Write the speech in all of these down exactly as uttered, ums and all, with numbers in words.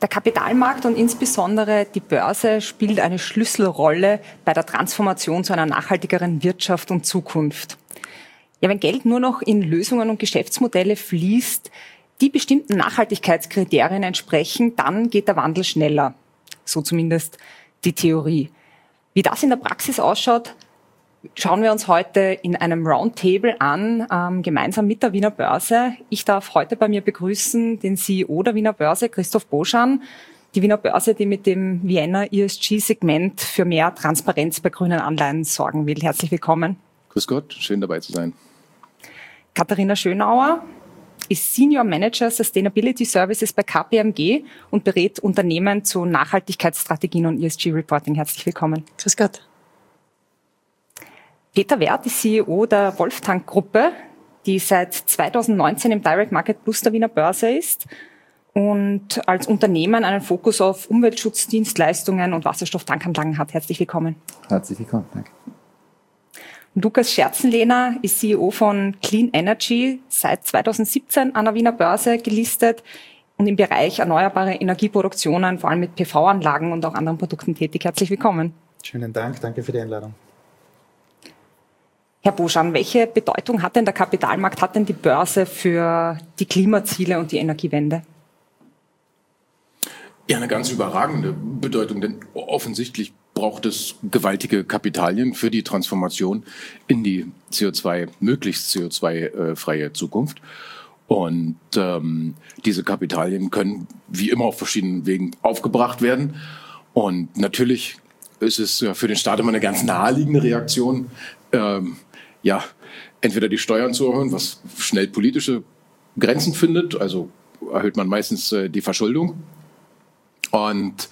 Der Kapitalmarkt und insbesondere die Börse spielt eine Schlüsselrolle bei der Transformation zu einer nachhaltigeren Wirtschaft und Zukunft. Ja, wenn Geld nur noch in Lösungen und Geschäftsmodelle fließt, die bestimmten Nachhaltigkeitskriterien entsprechen, dann geht der Wandel schneller. So zumindest die Theorie. Wie das in der Praxis ausschaut, schauen wir uns heute in einem Roundtable an, ähm, gemeinsam mit der Wiener Börse. Ich darf heute bei mir begrüßen den C E O der Wiener Börse, Christoph Boschan. Die Wiener Börse, die mit dem Vienna E S G-Segment für mehr Transparenz bei grünen Anleihen sorgen will. Herzlich willkommen. Grüß Gott, schön dabei zu sein. Katharina Schönauer ist Senior Manager Sustainability Services bei K P M G und berät Unternehmen zu Nachhaltigkeitsstrategien und E S G-Reporting. Herzlich willkommen. Grüß Gott. Peter Werth ist C E O der Wolftank-Gruppe, die seit zweitausendneunzehn im Direct Market Plus der Wiener Börse ist und als Unternehmen einen Fokus auf Umweltschutzdienstleistungen und Wasserstofftankanlagen hat. Herzlich willkommen. Herzlich willkommen, danke. Lukas Scherzenlehner ist C E O von Clean Energy, seit zweitausendsiebzehn an der Wiener Börse gelistet und im Bereich erneuerbare Energieproduktionen, vor allem mit P V-Anlagen und auch anderen Produkten tätig. Herzlich willkommen. Schönen Dank, danke für die Einladung. Herr Boschan, welche Bedeutung hat denn der Kapitalmarkt, hat denn die Börse für die Klimaziele und die Energiewende? Ja, eine ganz überragende Bedeutung, denn offensichtlich braucht es gewaltige Kapitalien für die Transformation in die C O zwei, möglichst C O zwei-freie Zukunft. Und ähm, diese Kapitalien können wie immer auf verschiedenen Wegen aufgebracht werden. Und natürlich ist es ja für den Staat immer eine ganz naheliegende Reaktion, ähm, ja, entweder die Steuern zu erhöhen, was schnell politische Grenzen findet, also erhöht man meistens äh, die Verschuldung. Und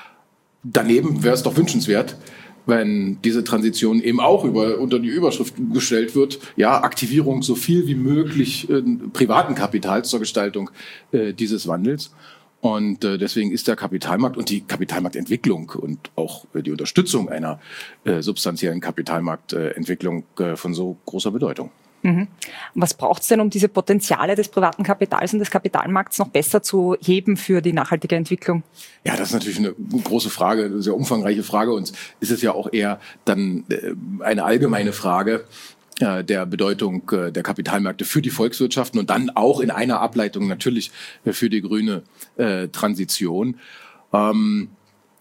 daneben wäre es doch wünschenswert, wenn diese Transition eben auch über, unter die Überschrift gestellt wird, ja, Aktivierung so viel wie möglich äh, privaten Kapitals zur Gestaltung äh, dieses Wandels. Und äh, deswegen ist der Kapitalmarkt und die Kapitalmarktentwicklung und auch äh, die Unterstützung einer äh, substanziellen Kapitalmarktentwicklung äh, von so großer Bedeutung. Mhm. Was braucht es denn, um diese Potenziale des privaten Kapitals und des Kapitalmarkts noch besser zu heben für die nachhaltige Entwicklung? Ja, das ist natürlich eine große Frage, eine sehr umfangreiche Frage. Und ist es ja auch eher dann äh, eine allgemeine Frage äh, der Bedeutung äh, der Kapitalmärkte für die Volkswirtschaften und dann auch in einer Ableitung natürlich äh, für die grüne äh, Transition. Ähm,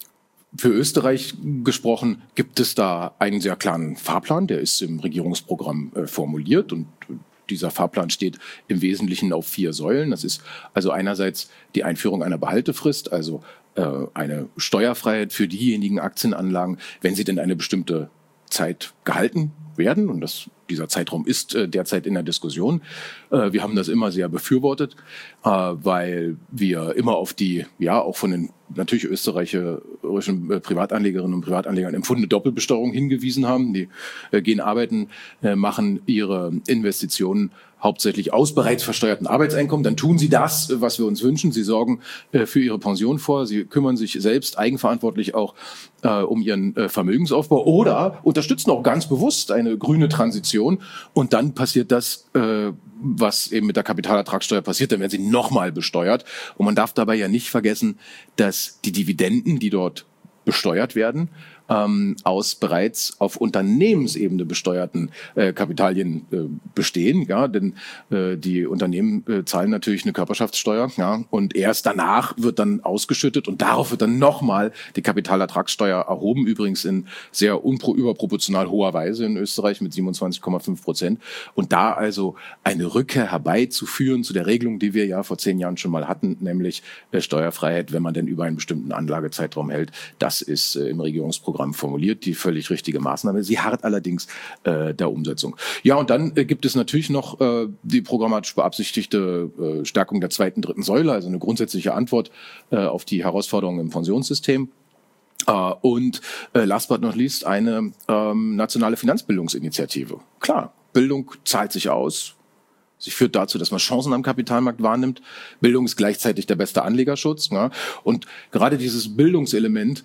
Für Österreich gesprochen gibt es da einen sehr klaren Fahrplan, der ist im Regierungsprogramm äh, formuliert und dieser Fahrplan steht im Wesentlichen auf vier Säulen. Das ist also einerseits die Einführung einer Behaltefrist, also äh, eine Steuerfreiheit für diejenigen Aktienanlagen, wenn sie denn eine bestimmte Zeit gehalten werden, und das, dieser Zeitraum ist äh, derzeit in der Diskussion. Äh, wir haben das immer sehr befürwortet, äh, weil wir immer auf die, ja, auch von den natürlich österreichischen äh, Privatanlegerinnen und Privatanlegern empfundene Doppelbesteuerung hingewiesen haben. Die äh, gehen arbeiten, äh, machen ihre Investitionen hauptsächlich aus bereits versteuerten Arbeitseinkommen, dann tun sie das, was wir uns wünschen. Sie sorgen äh, für ihre Pension vor, sie kümmern sich selbst eigenverantwortlich auch äh, um ihren äh, Vermögensaufbau oder unterstützen auch ganz bewusst eine grüne Transition. Und dann passiert das, äh, was eben mit der Kapitalertragssteuer passiert, dann werden sie nochmal besteuert. Und man darf dabei ja nicht vergessen, dass die Dividenden, die dort besteuert werden, ähm, aus bereits auf Unternehmensebene besteuerten äh, Kapitalien äh, bestehen, ja, denn äh, die Unternehmen äh, zahlen natürlich eine Körperschaftssteuer, ja, und erst danach wird dann ausgeschüttet und darauf wird dann nochmal die Kapitalertragssteuer erhoben, übrigens in sehr unpro- überproportional hoher Weise in Österreich mit siebenundzwanzig Komma fünf Prozent. Und da also eine Rückkehr herbeizuführen zu der Regelung, die wir ja vor zehn Jahren schon mal hatten, nämlich äh, Steuerfreiheit, wenn man denn über einen bestimmten Anlagezeitraum hält, das ist äh, im Regierungsprogramm formuliert, die völlig richtige Maßnahme. Sie harrt allerdings äh, der Umsetzung. Ja, und dann äh, gibt es natürlich noch äh, die programmatisch beabsichtigte äh, Stärkung der zweiten, dritten Säule, also eine grundsätzliche Antwort äh, auf die Herausforderungen im Pensionssystem. Uh, und uh, last but not least eine ähm, nationale Finanzbildungsinitiative. Klar, Bildung zahlt sich aus. Sie führt dazu, dass man Chancen am Kapitalmarkt wahrnimmt. Bildung ist gleichzeitig der beste Anlegerschutz. Ne? Und gerade dieses Bildungselement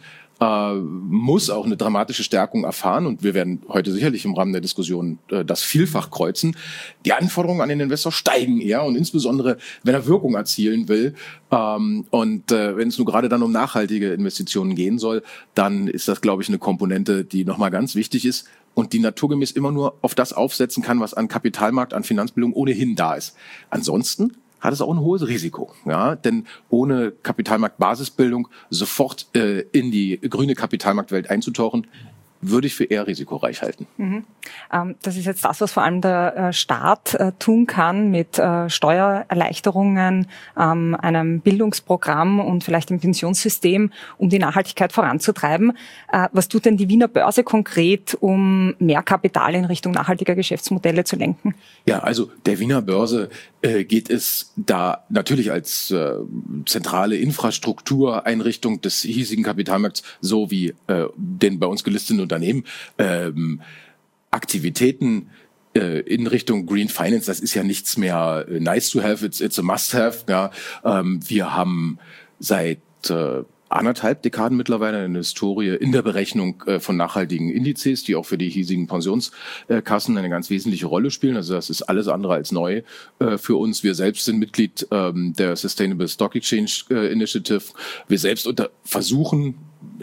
äh, muss auch eine dramatische Stärkung erfahren und wir werden heute sicherlich im Rahmen der Diskussion äh, das vielfach kreuzen. Die Anforderungen an den Investor steigen eher und insbesondere, wenn er Wirkung erzielen will ähm, und äh, wenn es nur gerade dann um nachhaltige Investitionen gehen soll, dann ist das, glaube ich, eine Komponente, die nochmal ganz wichtig ist und die naturgemäß immer nur auf das aufsetzen kann, was an Kapitalmarkt, an Finanzbildung ohnehin da ist. Ansonsten hat es auch ein hohes Risiko, ja, denn ohne Kapitalmarktbasisbildung sofort äh, in die grüne Kapitalmarktwelt einzutauchen, würde ich für eher risikoreich halten. Mhm. Ähm, das ist jetzt das, was vor allem der äh, Staat äh, tun kann mit äh, Steuererleichterungen, ähm, einem Bildungsprogramm und vielleicht im Pensionssystem, um die Nachhaltigkeit voranzutreiben. Äh, was tut denn die Wiener Börse konkret, um mehr Kapital in Richtung nachhaltiger Geschäftsmodelle zu lenken? Ja, also der Wiener Börse äh, geht es da natürlich als äh, zentrale Infrastruktureinrichtung des hiesigen Kapitalmarkts so wie äh, den bei uns gelisteten Unternehmen ähm, Aktivitäten äh, in Richtung Green Finance, das ist ja nichts mehr äh, nice to have, it's, it's a must have. Ja. Ähm, wir haben seit äh, anderthalb Dekaden mittlerweile eine Historie in der Berechnung äh, von nachhaltigen Indizes, die auch für die hiesigen Pensionskassen eine ganz wesentliche Rolle spielen. Also das ist alles andere als neu äh, für uns. Wir selbst sind Mitglied ähm, der Sustainable Stock Exchange äh, Initiative. Wir selbst unter versuchen,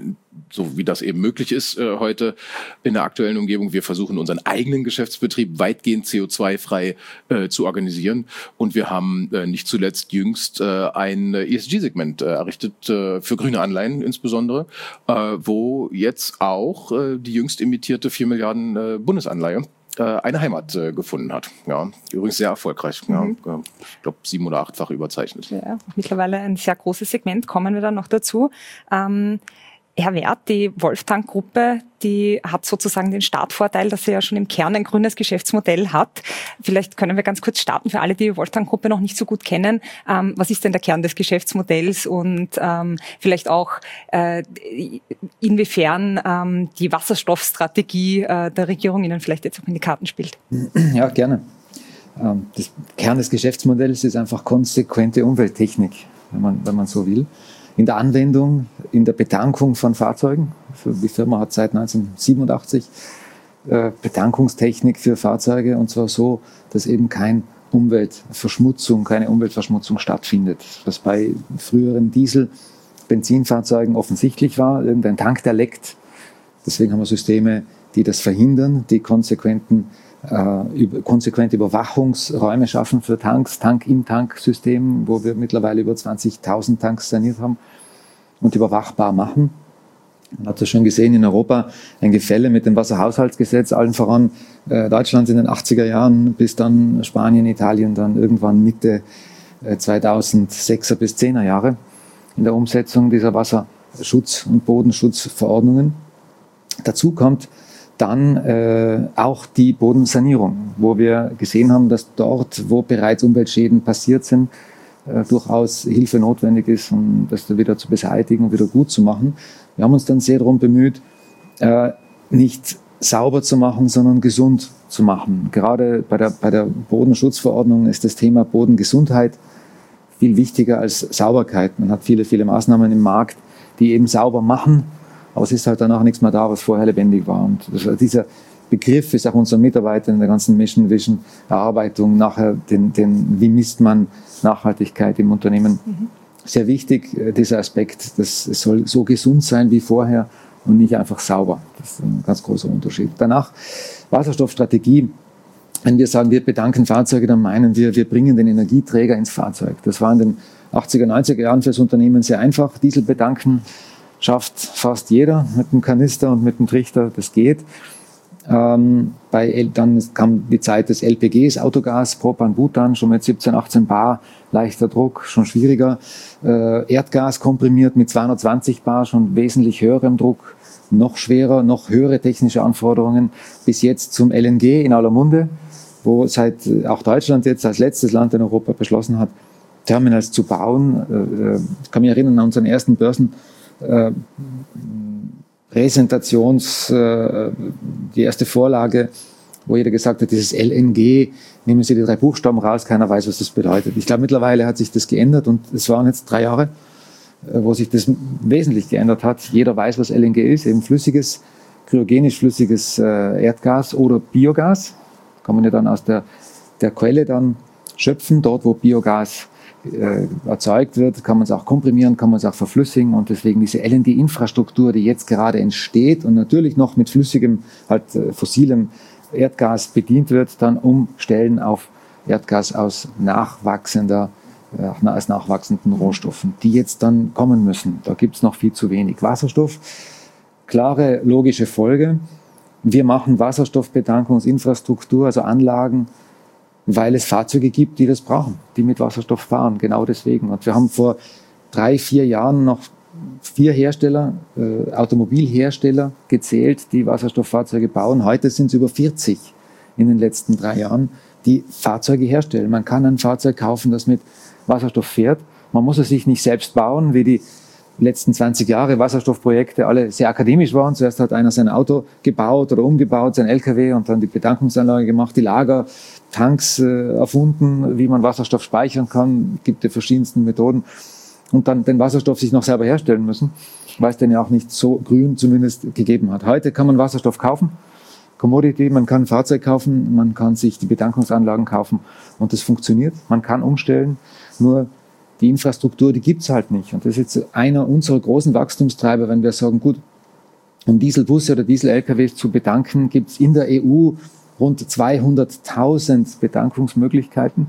so wie das eben möglich ist äh, heute in der aktuellen Umgebung. Wir versuchen unseren eigenen Geschäftsbetrieb weitgehend C O zwei frei äh, zu organisieren und wir haben äh, nicht zuletzt jüngst äh, ein E S G-Segment äh, errichtet äh, für grüne Anleihen insbesondere, äh, wo jetzt auch äh, die jüngst emittierte vier Milliarden äh, Bundesanleihe äh, eine Heimat äh, gefunden hat. Ja, übrigens sehr erfolgreich. Mhm. Ja, ich glaube sieben- oder achtfach überzeichnet. Ja, mittlerweile ein sehr großes Segment, kommen wir dann noch dazu. Ähm, Herr Werth, die Wolftank-Gruppe, die hat sozusagen den Startvorteil, dass sie ja schon im Kern ein grünes Geschäftsmodell hat. Vielleicht können wir ganz kurz starten für alle, die die Wolftank-Gruppe noch nicht so gut kennen. Ähm, was ist denn der Kern des Geschäftsmodells und ähm, vielleicht auch äh, inwiefern ähm, die Wasserstoffstrategie äh, der Regierung Ihnen vielleicht jetzt auch in die Karten spielt? Ja, gerne. Ähm, das Kern des Geschäftsmodells ist einfach konsequente Umwelttechnik, wenn man, wenn man so will. In der Anwendung, in der Betankung von Fahrzeugen. Die Firma hat seit neunzehnhundertsiebenundachtzig äh, Betankungstechnik für Fahrzeuge und zwar so, dass eben keine Umweltverschmutzung, keine Umweltverschmutzung stattfindet. Was bei früheren Diesel-Benzinfahrzeugen offensichtlich war, irgendein Tank, der leckt. Deswegen haben wir Systeme, die das verhindern, die konsequenten äh, über, konsequente Überwachungsräume schaffen für Tanks, Tank-in-Tank-System, wo wir mittlerweile über zwanzigtausend Tanks saniert haben und überwachbar machen. Man hat das schon gesehen in Europa, ein Gefälle mit dem Wasserhaushaltsgesetz, allen voran äh, Deutschland in den achtziger Jahren, bis dann Spanien, Italien, dann irgendwann Mitte äh, zweitausendsechser bis zehner Jahre in der Umsetzung dieser Wasserschutz- und Bodenschutzverordnungen. Dazu kommt dann äh, auch die Bodensanierung, wo wir gesehen haben, dass dort, wo bereits Umweltschäden passiert sind, äh, durchaus Hilfe notwendig ist, um das wieder zu beseitigen und wieder gut zu machen. Wir haben uns dann sehr darum bemüht, äh, nicht sauber zu machen, sondern gesund zu machen. Gerade bei der, bei der Bodenschutzverordnung ist das Thema Bodengesundheit viel wichtiger als Sauberkeit. Man hat viele, viele Maßnahmen im Markt, die eben sauber machen, aber es ist halt danach nichts mehr da, was vorher lebendig war. Und das, dieser Begriff ist auch unseren Mitarbeitern in der ganzen Mission Vision Erarbeitung nachher, den, den, wie misst man Nachhaltigkeit im Unternehmen, mhm. sehr wichtig, dieser Aspekt, dass es soll so gesund sein wie vorher und nicht einfach sauber. Das ist ein ganz großer Unterschied. Danach Wasserstoffstrategie. Wenn wir sagen, wir betanken Fahrzeuge, dann meinen wir, wir bringen den Energieträger ins Fahrzeug. Das war in den achtziger, neunziger Jahren für das Unternehmen sehr einfach. Diesel betanken schafft fast jeder mit dem Kanister und mit dem Trichter, das geht. Ähm, bei L, dann kam die Zeit des L P Gs, Autogas, Propan, Butan, schon mit siebzehn, achtzehn Bar, leichter Druck, schon schwieriger. Äh, Erdgas komprimiert mit zweihundertzwanzig Bar, schon wesentlich höherem Druck, noch schwerer, noch höhere technische Anforderungen, bis jetzt zum L N G in aller Munde, wo seit auch Deutschland jetzt als letztes Land in Europa beschlossen hat, Terminals zu bauen. Ich kann mich erinnern an unseren ersten Börsen äh, Präsentations, äh, die erste Vorlage, wo jeder gesagt hat, dieses L N G, nehmen Sie die drei Buchstaben raus, keiner weiß, was das bedeutet. Ich glaube, mittlerweile hat sich das geändert und es waren jetzt drei Jahre, wo sich das wesentlich geändert hat. Jeder weiß, was L N G ist, eben flüssiges, kryogenisch flüssiges Erdgas oder Biogas. Kann man ja dann aus der, der Quelle dann schöpfen. Dort, wo Biogas äh, erzeugt wird, kann man es auch komprimieren, kann man es auch verflüssigen. Und deswegen diese L N G-Infrastruktur, die jetzt gerade entsteht und natürlich noch mit flüssigem, halt äh, fossilem Erdgas bedient wird, dann umstellen auf Erdgas aus nachwachsender aus nachwachsenden Rohstoffen, die jetzt dann kommen müssen. Da gibt es noch viel zu wenig. Wasserstoff, klare, logische Folge. Wir machen Wasserstoffbetankungsinfrastruktur, also Anlagen, weil es Fahrzeuge gibt, die das brauchen, die mit Wasserstoff fahren, genau deswegen. Und wir haben vor drei, vier Jahren noch vier Hersteller, äh, Automobilhersteller gezählt, die Wasserstofffahrzeuge bauen. Heute sind es über vierzig in den letzten drei Jahren, die Fahrzeuge herstellen. Man kann ein Fahrzeug kaufen, das mit Wasserstoff fährt. Man muss es sich nicht selbst bauen, wie die letzten zwanzig Jahre Wasserstoffprojekte alle sehr akademisch waren. Zuerst hat einer sein Auto gebaut oder umgebaut, sein L K W, und dann die Betankungsanlage gemacht, die Lagertanks äh, erfunden, wie man Wasserstoff speichern kann. Es gibt die verschiedensten Methoden. Und dann den Wasserstoff sich noch selber herstellen müssen, weil es den ja auch nicht so grün zumindest gegeben hat. Heute kann man Wasserstoff kaufen. Commodity, man kann ein Fahrzeug kaufen, man kann sich die Betankungsanlagen kaufen und das funktioniert. Man kann umstellen, nur die Infrastruktur, die gibt's halt nicht. Und das ist jetzt einer unserer großen Wachstumstreiber, wenn wir sagen, gut, um Dieselbusse oder Diesel-L K Ws zu betanken, gibt's in der E U rund zweihunderttausend Betankungsmöglichkeiten.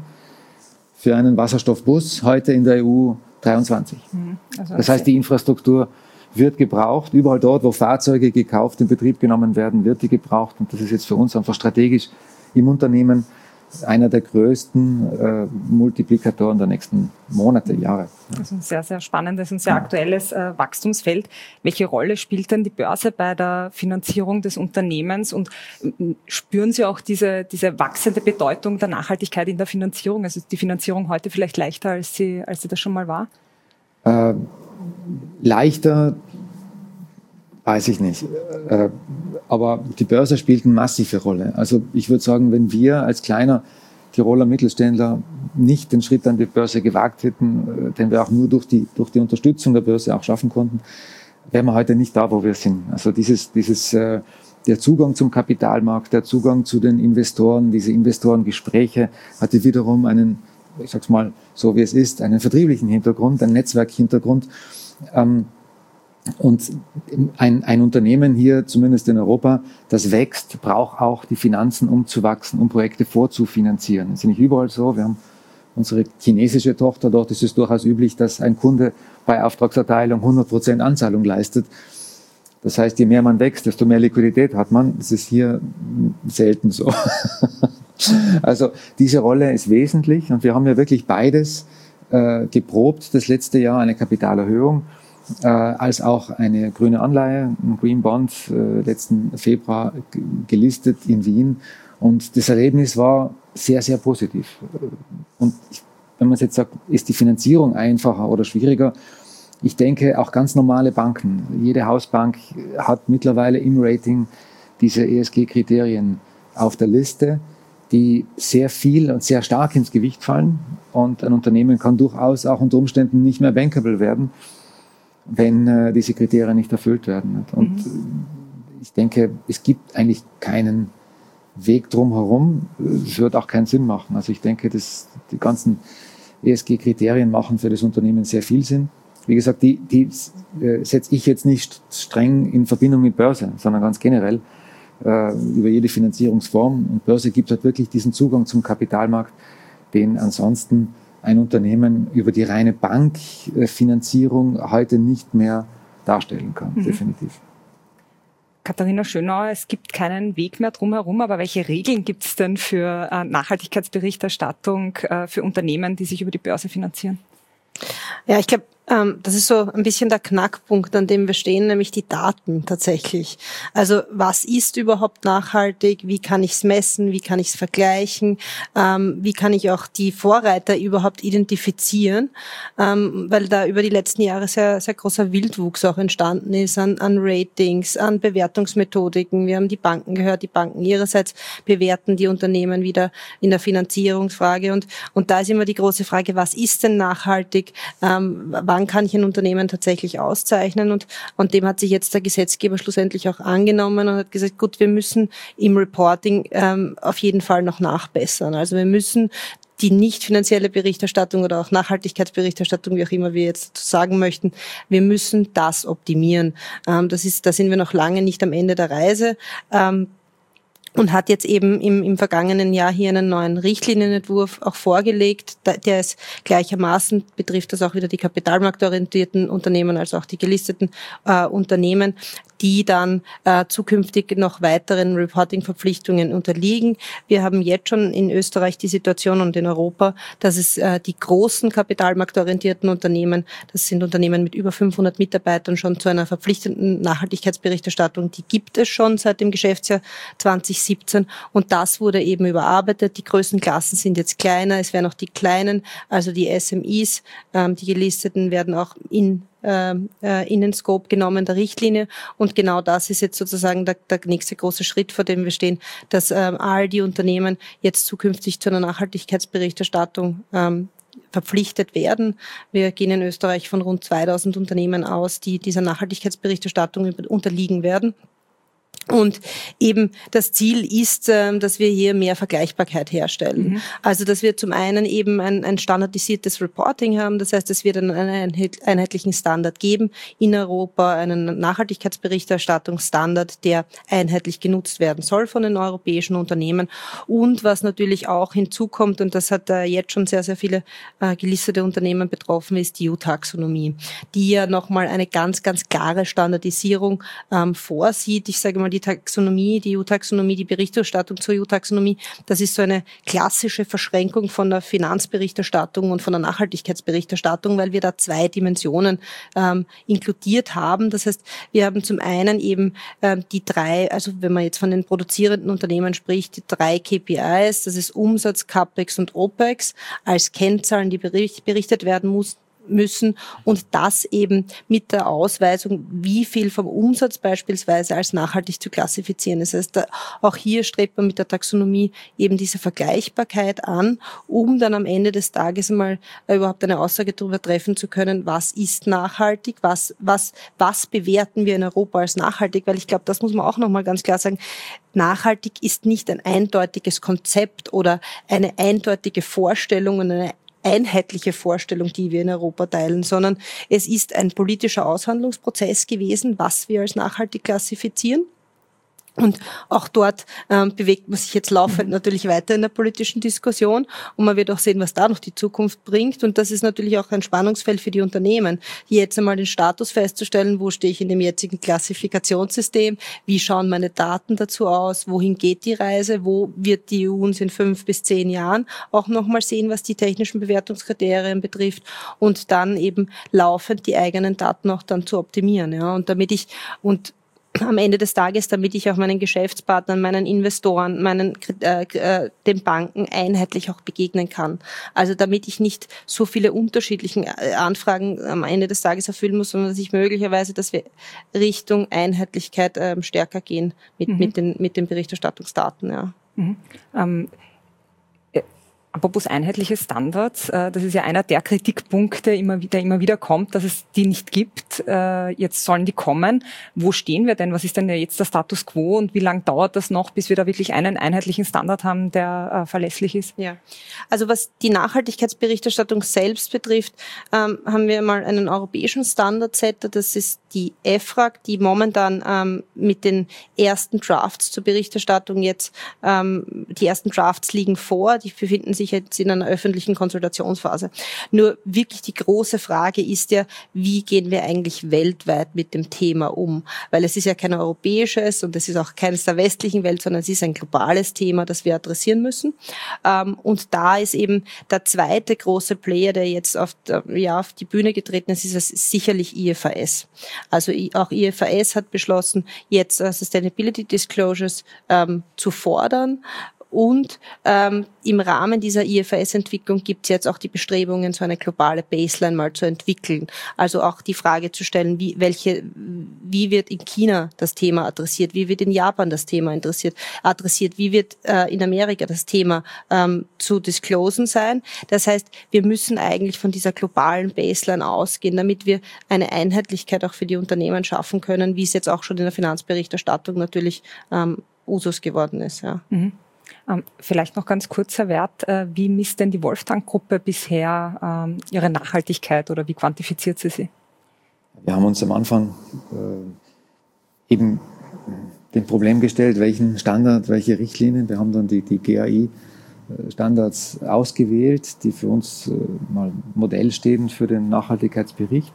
Für einen Wasserstoffbus heute in der E U dreiundzwanzig. Also das heißt, die Infrastruktur wird gebraucht. Überall dort, wo Fahrzeuge gekauft, in Betrieb genommen werden, wird die gebraucht. Und das ist jetzt für uns einfach strategisch im Unternehmen einer der größten äh, Multiplikatoren der nächsten Monate, Jahre. Das ist ein sehr, sehr spannendes und sehr aktuelles äh, Wachstumsfeld. Welche Rolle spielt denn die Börse bei der Finanzierung des Unternehmens? Und äh, spüren Sie auch diese, diese wachsende Bedeutung der Nachhaltigkeit in der Finanzierung? Also ist die Finanzierung heute vielleicht leichter, als sie, als sie das schon mal war? Äh, leichter, weiß ich nicht. Äh, aber die Börse spielt eine massive Rolle. Also ich würde sagen, wenn wir als kleiner Tiroler Mittelständler nicht den Schritt an die Börse gewagt hätten, den wir auch nur durch die, durch die Unterstützung der Börse auch schaffen konnten, wären wir heute nicht da, wo wir sind. Also dieses, dieses, äh, der Zugang zum Kapitalmarkt, der Zugang zu den Investoren, diese Investorengespräche hatte wiederum einen, ich sag's mal so wie es ist, einen vertrieblichen Hintergrund, einen Netzwerkhintergrund. Ähm, und ein, ein Unternehmen hier, zumindest in Europa, das wächst, braucht auch die Finanzen, um zu wachsen, um Projekte vorzufinanzieren. Das ist nicht überall so. Wir haben unsere chinesische Tochter, dort ist es durchaus üblich, dass ein Kunde bei Auftragserteilung hundert Prozent Anzahlung leistet. Das heißt, je mehr man wächst, desto mehr Liquidität hat man. Das ist hier selten so. Also diese Rolle ist wesentlich und wir haben ja wirklich beides äh, geprobt das letzte Jahr, eine Kapitalerhöhung äh, als auch eine grüne Anleihe, ein Green Bond, äh, letzten Februar g- gelistet in Wien, und das Erlebnis war sehr, sehr positiv. Und ich, wenn man jetzt sagt, ist die Finanzierung einfacher oder schwieriger? Ich denke, auch ganz normale Banken, jede Hausbank hat mittlerweile im Rating diese E S G-Kriterien auf der Liste, die sehr viel und sehr stark ins Gewicht fallen. Und ein Unternehmen kann durchaus auch unter Umständen nicht mehr bankable werden, wenn äh, diese Kriterien nicht erfüllt werden. Und mhm. ich denke, es gibt eigentlich keinen Weg drumherum. Es wird auch keinen Sinn machen. Also ich denke, dass die ganzen E S G-Kriterien machen für das Unternehmen sehr viel Sinn. Wie gesagt, die, die äh, setze ich jetzt nicht streng in Verbindung mit Börse, sondern ganz generell äh, über jede Finanzierungsform. Und Börse gibt halt wirklich diesen Zugang zum Kapitalmarkt, den ansonsten ein Unternehmen über die reine Bankfinanzierung heute nicht mehr darstellen kann, mhm. definitiv. Katharina Schönauer, es gibt keinen Weg mehr drumherum, aber welche Regeln gibt es denn für äh, Nachhaltigkeitsberichterstattung äh, für Unternehmen, die sich über die Börse finanzieren? Ja, ich glaube, ähm, das ist so ein bisschen der Knackpunkt, an dem wir stehen, nämlich die Daten tatsächlich. Also was ist überhaupt nachhaltig? Wie kann ich es messen? Wie kann ich es vergleichen? Ähm, wie kann ich auch die Vorreiter überhaupt identifizieren? Ähm, weil da über die letzten Jahre sehr, sehr großer Wildwuchs auch entstanden ist an, an Ratings, an Bewertungsmethodiken. Wir haben die Banken gehört, die Banken ihrerseits bewerten die Unternehmen wieder in der Finanzierungsfrage. Und, und da ist immer die große Frage, was ist denn nachhaltig? Ähm, wann wann kann ich ein Unternehmen tatsächlich auszeichnen, und, und dem hat sich jetzt der Gesetzgeber schlussendlich auch angenommen und hat gesagt, gut, wir müssen im Reporting ähm, auf jeden Fall noch nachbessern. Also wir müssen die nicht finanzielle Berichterstattung oder auch Nachhaltigkeitsberichterstattung, wie auch immer wir jetzt sagen möchten, wir müssen das optimieren. Ähm, das ist, da sind wir noch lange nicht am Ende der Reise. Ähm, und hat jetzt eben im, im vergangenen Jahr hier einen neuen Richtlinienentwurf auch vorgelegt. Der ist gleichermaßen, betrifft das auch wieder die kapitalmarktorientierten Unternehmen als auch die gelisteten äh, Unternehmen, die dann äh, zukünftig noch weiteren Reporting-Verpflichtungen unterliegen. Wir haben jetzt schon in Österreich die Situation und in Europa, dass es äh, die großen kapitalmarktorientierten Unternehmen, das sind Unternehmen mit über fünfhundert Mitarbeitern, schon zu einer verpflichtenden Nachhaltigkeitsberichterstattung, die gibt es schon seit dem Geschäftsjahr zwanzig siebzehn, und das wurde eben überarbeitet. Die Größenklassen sind jetzt kleiner, es werden auch die kleinen, also die S M Is, ähm, die gelisteten, werden auch in Äh, in den Scope genommen der Richtlinie, und genau das ist jetzt sozusagen der, der nächste große Schritt, vor dem wir stehen, dass ähm, all die Unternehmen jetzt zukünftig zu einer Nachhaltigkeitsberichterstattung ähm, verpflichtet werden. Wir gehen in Österreich von rund zweitausend Unternehmen aus, die dieser Nachhaltigkeitsberichterstattung unterliegen werden. Und eben das Ziel ist, dass wir hier mehr Vergleichbarkeit herstellen. Mhm. Also, dass wir zum einen eben ein, ein standardisiertes Reporting haben. Das heißt, es wird einen einheitlichen Standard geben in Europa, einen Nachhaltigkeitsberichterstattungsstandard, der einheitlich genutzt werden soll von den europäischen Unternehmen. Und was natürlich auch hinzukommt, und das hat jetzt schon sehr, sehr viele äh, gelistete Unternehmen betroffen, ist die E U-Taxonomie, die ja nochmal eine ganz, ganz klare Standardisierung ähm, vorsieht. Ich sage mal, die Taxonomie, die E U-Taxonomie, die Berichterstattung zur E U-Taxonomie, das ist so eine klassische Verschränkung von der Finanzberichterstattung und von der Nachhaltigkeitsberichterstattung, weil wir da zwei Dimensionen ähm, inkludiert haben. Das heißt, wir haben zum einen eben ähm, die drei, also wenn man jetzt von den produzierenden Unternehmen spricht, die drei K P Is, das ist Umsatz, CapEx und OpEx, als Kennzahlen, die bericht, berichtet werden muss, müssen, und das eben mit der Ausweisung, wie viel vom Umsatz beispielsweise als nachhaltig zu klassifizieren. Das heißt, auch hier strebt man mit der Taxonomie eben diese Vergleichbarkeit an, um dann am Ende des Tages mal überhaupt eine Aussage darüber treffen zu können, was ist nachhaltig, was, was, was bewerten wir in Europa als nachhaltig, weil ich glaube, das muss man auch nochmal ganz klar sagen, nachhaltig ist nicht ein eindeutiges Konzept oder eine eindeutige Vorstellung und eine einheitliche Vorstellung, die wir in Europa teilen, sondern es ist ein politischer Aushandlungsprozess gewesen, was wir als nachhaltig klassifizieren. Und auch dort ähm, bewegt man sich jetzt laufend natürlich weiter in der politischen Diskussion, und man wird auch sehen, was da noch die Zukunft bringt. Und das ist natürlich auch ein Spannungsfeld für die Unternehmen, jetzt einmal den Status festzustellen, wo stehe ich in dem jetzigen Klassifikationssystem, wie schauen meine Daten dazu aus, wohin geht die Reise, wo wird die E U uns in fünf bis zehn Jahren auch nochmal sehen, was die technischen Bewertungskriterien betrifft, und dann eben laufend die eigenen Daten auch dann zu optimieren. Ja, und damit ich und am Ende des Tages, damit ich auch meinen Geschäftspartnern, meinen Investoren, meinen äh, äh, den Banken einheitlich auch begegnen kann. Also damit ich nicht so viele unterschiedliche Anfragen am Ende des Tages erfüllen muss, sondern dass ich möglicherweise, dass wir Richtung Einheitlichkeit ähm, stärker gehen mit mhm. mit den mit den Berichterstattungsdaten. Ja. Mhm. Ähm Apropos einheitliche Standards, das ist ja einer der Kritikpunkte, immer wieder, immer wieder kommt, dass es die nicht gibt. Jetzt sollen die kommen. Wo stehen wir denn? Was ist denn jetzt der Status quo, und wie lange dauert das noch, bis wir da wirklich einen einheitlichen Standard haben, der verlässlich ist? Ja, also was die Nachhaltigkeitsberichterstattung selbst betrifft, haben wir mal einen europäischen Standardsetter. Das ist die E F R A G, die momentan mit den ersten Drafts zur Berichterstattung jetzt, die ersten Drafts liegen vor, die befinden sich jetzt in einer öffentlichen Konsultationsphase. Nur wirklich die große Frage ist ja, wie gehen wir eigentlich weltweit mit dem Thema um? Weil es ist ja kein europäisches und es ist auch keines der westlichen Welt, sondern es ist ein globales Thema, das wir adressieren müssen. Und da ist eben der zweite große Player, der jetzt auf, ja, auf die Bühne getreten ist, ist es sicherlich I F R S. Also auch I F R S hat beschlossen, jetzt Sustainability Disclosures ähm, zu fordern. und ähm, im Rahmen dieser I F R S-Entwicklung gibt es jetzt auch die Bestrebungen, so eine globale Baseline mal zu entwickeln. Also auch die Frage zu stellen, wie, welche, wie wird in China das Thema adressiert, wie wird in Japan das Thema interessiert, adressiert, wie wird äh, in Amerika das Thema ähm, zu disclosen sein. Das heißt, wir müssen eigentlich von dieser globalen Baseline ausgehen, damit wir eine Einheitlichkeit auch für die Unternehmen schaffen können, wie es jetzt auch schon in der Finanzberichterstattung natürlich ähm, Usus geworden ist. Ja. Mhm. Ähm, vielleicht noch ganz kurzer Wert. Äh, wie misst denn die Wolftank-Gruppe bisher ähm, ihre Nachhaltigkeit oder wie quantifiziert sie sie? Wir haben uns am Anfang äh, eben dem Problem gestellt, welchen Standard, welche Richtlinien. Wir haben dann die, die G A I-Standards ausgewählt, die für uns äh, mal Modell stehen für den Nachhaltigkeitsbericht.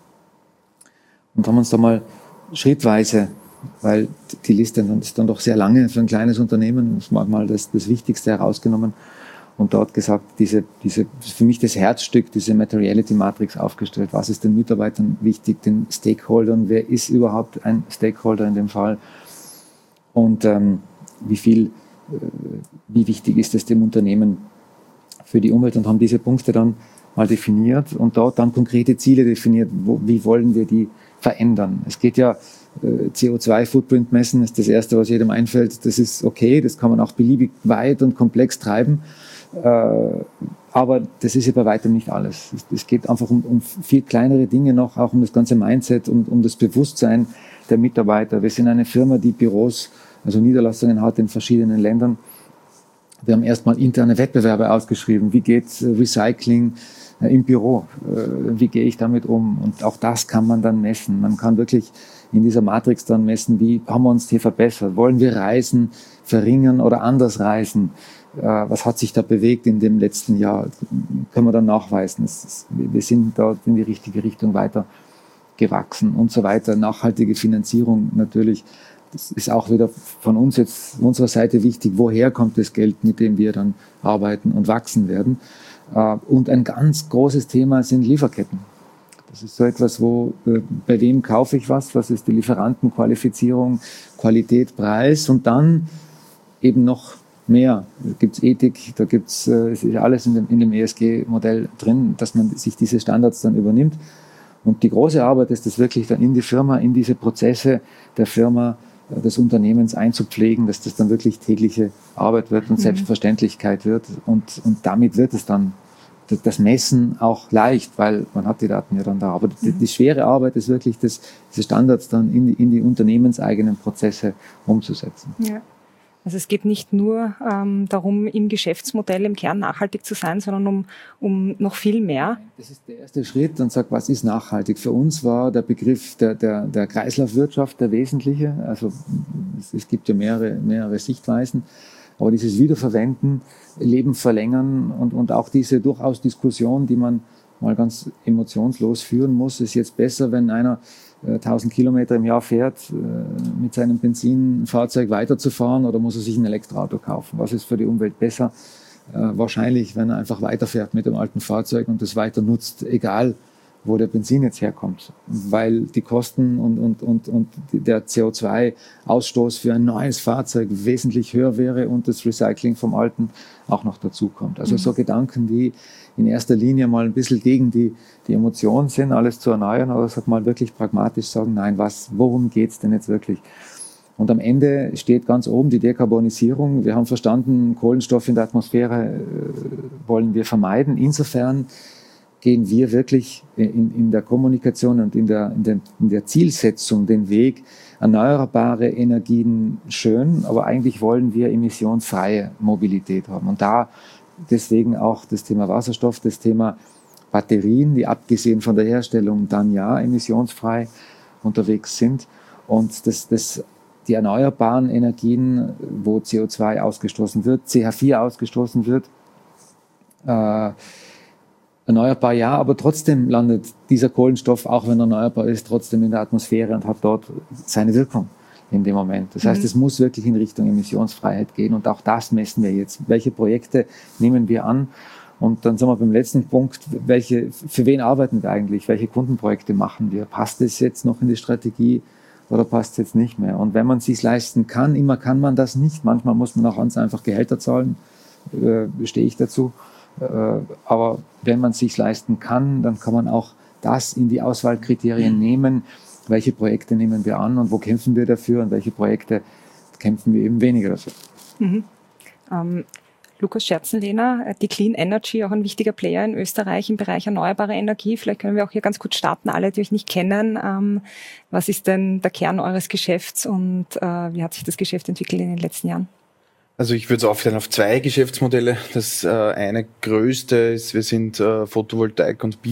Und haben uns da mal schrittweise, weil die Liste ist dann doch sehr lange für ein kleines Unternehmen, ist mal das, das Wichtigste herausgenommen und dort gesagt, diese, diese, für mich das Herzstück, diese Materiality Matrix aufgestellt. Was ist den Mitarbeitern wichtig, den Stakeholdern? Wer ist überhaupt ein Stakeholder in dem Fall? Und ähm, wie viel, äh, wie wichtig ist es dem Unternehmen für die Umwelt? Und haben diese Punkte dann mal definiert und dort dann konkrete Ziele definiert. Wo, wie wollen wir die verändern? Es geht ja, C O zwei Footprint messen ist das Erste, was jedem einfällt. Das ist okay, das kann man auch beliebig weit und komplex treiben. Aber das ist ja bei weitem nicht alles. Es geht einfach um, um viel kleinere Dinge noch, auch um das ganze Mindset und um, um das Bewusstsein der Mitarbeiter. Wir sind eine Firma, die Büros, also Niederlassungen hat in verschiedenen Ländern. Wir haben erstmal interne Wettbewerbe ausgeschrieben. Wie geht Recycling im Büro? Wie gehe ich damit um? Und auch das kann man dann messen. Man kann wirklich in dieser Matrix dann messen, wie haben wir uns hier verbessert? Wollen wir Reisen verringern oder anders reisen? Was hat sich da bewegt in dem letzten Jahr? Können wir dann nachweisen. Ist, wir sind dort in die richtige Richtung weiter gewachsen und so weiter. Nachhaltige Finanzierung natürlich. Das ist auch wieder von uns jetzt, unserer Seite wichtig. Woher kommt das Geld, mit dem wir dann arbeiten und wachsen werden? Und ein ganz großes Thema sind Lieferketten. Das ist so etwas, wo, bei wem kaufe ich was? Was ist die Lieferantenqualifizierung, Qualität, Preis? Und dann eben noch mehr. Da gibt es Ethik, da gibt es, es ist alles in dem, in dem E S G-Modell drin, dass man sich diese Standards dann übernimmt. Und die große Arbeit ist es wirklich dann in die Firma, in diese Prozesse der Firma, des Unternehmens einzupflegen, dass das dann wirklich tägliche Arbeit wird und mhm. Selbstverständlichkeit wird. Und, und damit wird es dann das Messen auch leicht, weil man hat die Daten ja dann da. Aber die, die schwere Arbeit ist wirklich, das, diese Standards dann in die, in die unternehmenseigenen Prozesse umzusetzen. Ja. Also es geht nicht nur ähm, darum, im Geschäftsmodell im Kern nachhaltig zu sein, sondern um, um noch viel mehr. Das ist der erste Schritt und sagt, was ist nachhaltig? Für uns war der Begriff der, der, der Kreislaufwirtschaft der wesentliche. Also es, es gibt ja mehrere, mehrere Sichtweisen. Aber dieses Wiederverwenden, Leben verlängern und, und auch diese durchaus Diskussion, die man mal ganz emotionslos führen muss, ist jetzt besser, wenn einer äh, tausend Kilometer im Jahr fährt, äh, mit seinem Benzinfahrzeug weiterzufahren oder muss er sich ein Elektroauto kaufen? Was ist für die Umwelt besser? Äh, wahrscheinlich, wenn er einfach weiterfährt mit dem alten Fahrzeug und das weiter nutzt, egal wo der Benzin jetzt herkommt, weil die Kosten und, und, und, und der C O zwei Ausstoß für ein neues Fahrzeug wesentlich höher wäre und das Recycling vom alten auch noch dazukommt. Also mhm. so Gedanken, die in erster Linie mal ein bisschen gegen die, die Emotionen sind, alles zu erneuern, aber sag mal wirklich pragmatisch sagen, nein, was, worum geht's denn jetzt wirklich? Und am Ende steht ganz oben die Dekarbonisierung. Wir haben verstanden, Kohlenstoff in der Atmosphäre äh, wollen wir vermeiden. Insofern gehen wir wirklich in, in der Kommunikation und in der, in, der, in der Zielsetzung den Weg, erneuerbare Energien schön, aber eigentlich wollen wir emissionsfreie Mobilität haben. Und da deswegen auch das Thema Wasserstoff, das Thema Batterien, die abgesehen von der Herstellung dann ja emissionsfrei unterwegs sind. Und das, das, die erneuerbaren Energien, wo C O zwei ausgestoßen wird, C H vier ausgestoßen wird, äh, erneuerbar ja, aber trotzdem landet dieser Kohlenstoff, auch wenn er erneuerbar ist, trotzdem in der Atmosphäre und hat dort seine Wirkung in dem Moment. Das heißt, mhm. es muss wirklich in Richtung Emissionsfreiheit gehen und auch das messen wir jetzt. Welche Projekte nehmen wir an? Und dann sind wir beim letzten Punkt, welche, für wen arbeiten wir eigentlich? Welche Kundenprojekte machen wir? Passt es jetzt noch in die Strategie oder passt es jetzt nicht mehr. Und wenn man es sich leisten kann, immer kann man das nicht. Manchmal muss man auch ganz einfach Gehälter zahlen, äh, stehe ich dazu. Äh, aber wenn man es sich leisten kann, dann kann man auch das in die Auswahlkriterien nehmen. Welche Projekte nehmen wir an und wo kämpfen wir dafür und welche Projekte kämpfen wir eben weniger dafür. Mhm. Ähm, Lukas Scherzenlehner, die Clean Energy, auch ein wichtiger Player in Österreich im Bereich erneuerbare Energie. Vielleicht können wir auch hier ganz kurz starten, alle, die euch nicht kennen. Ähm, was ist denn der Kern eures Geschäfts und äh, wie hat sich das Geschäft entwickelt in den letzten Jahren? Also ich würde es aufteilen auf zwei Geschäftsmodelle. Das äh, eine größte ist, wir sind äh, Photovoltaik- und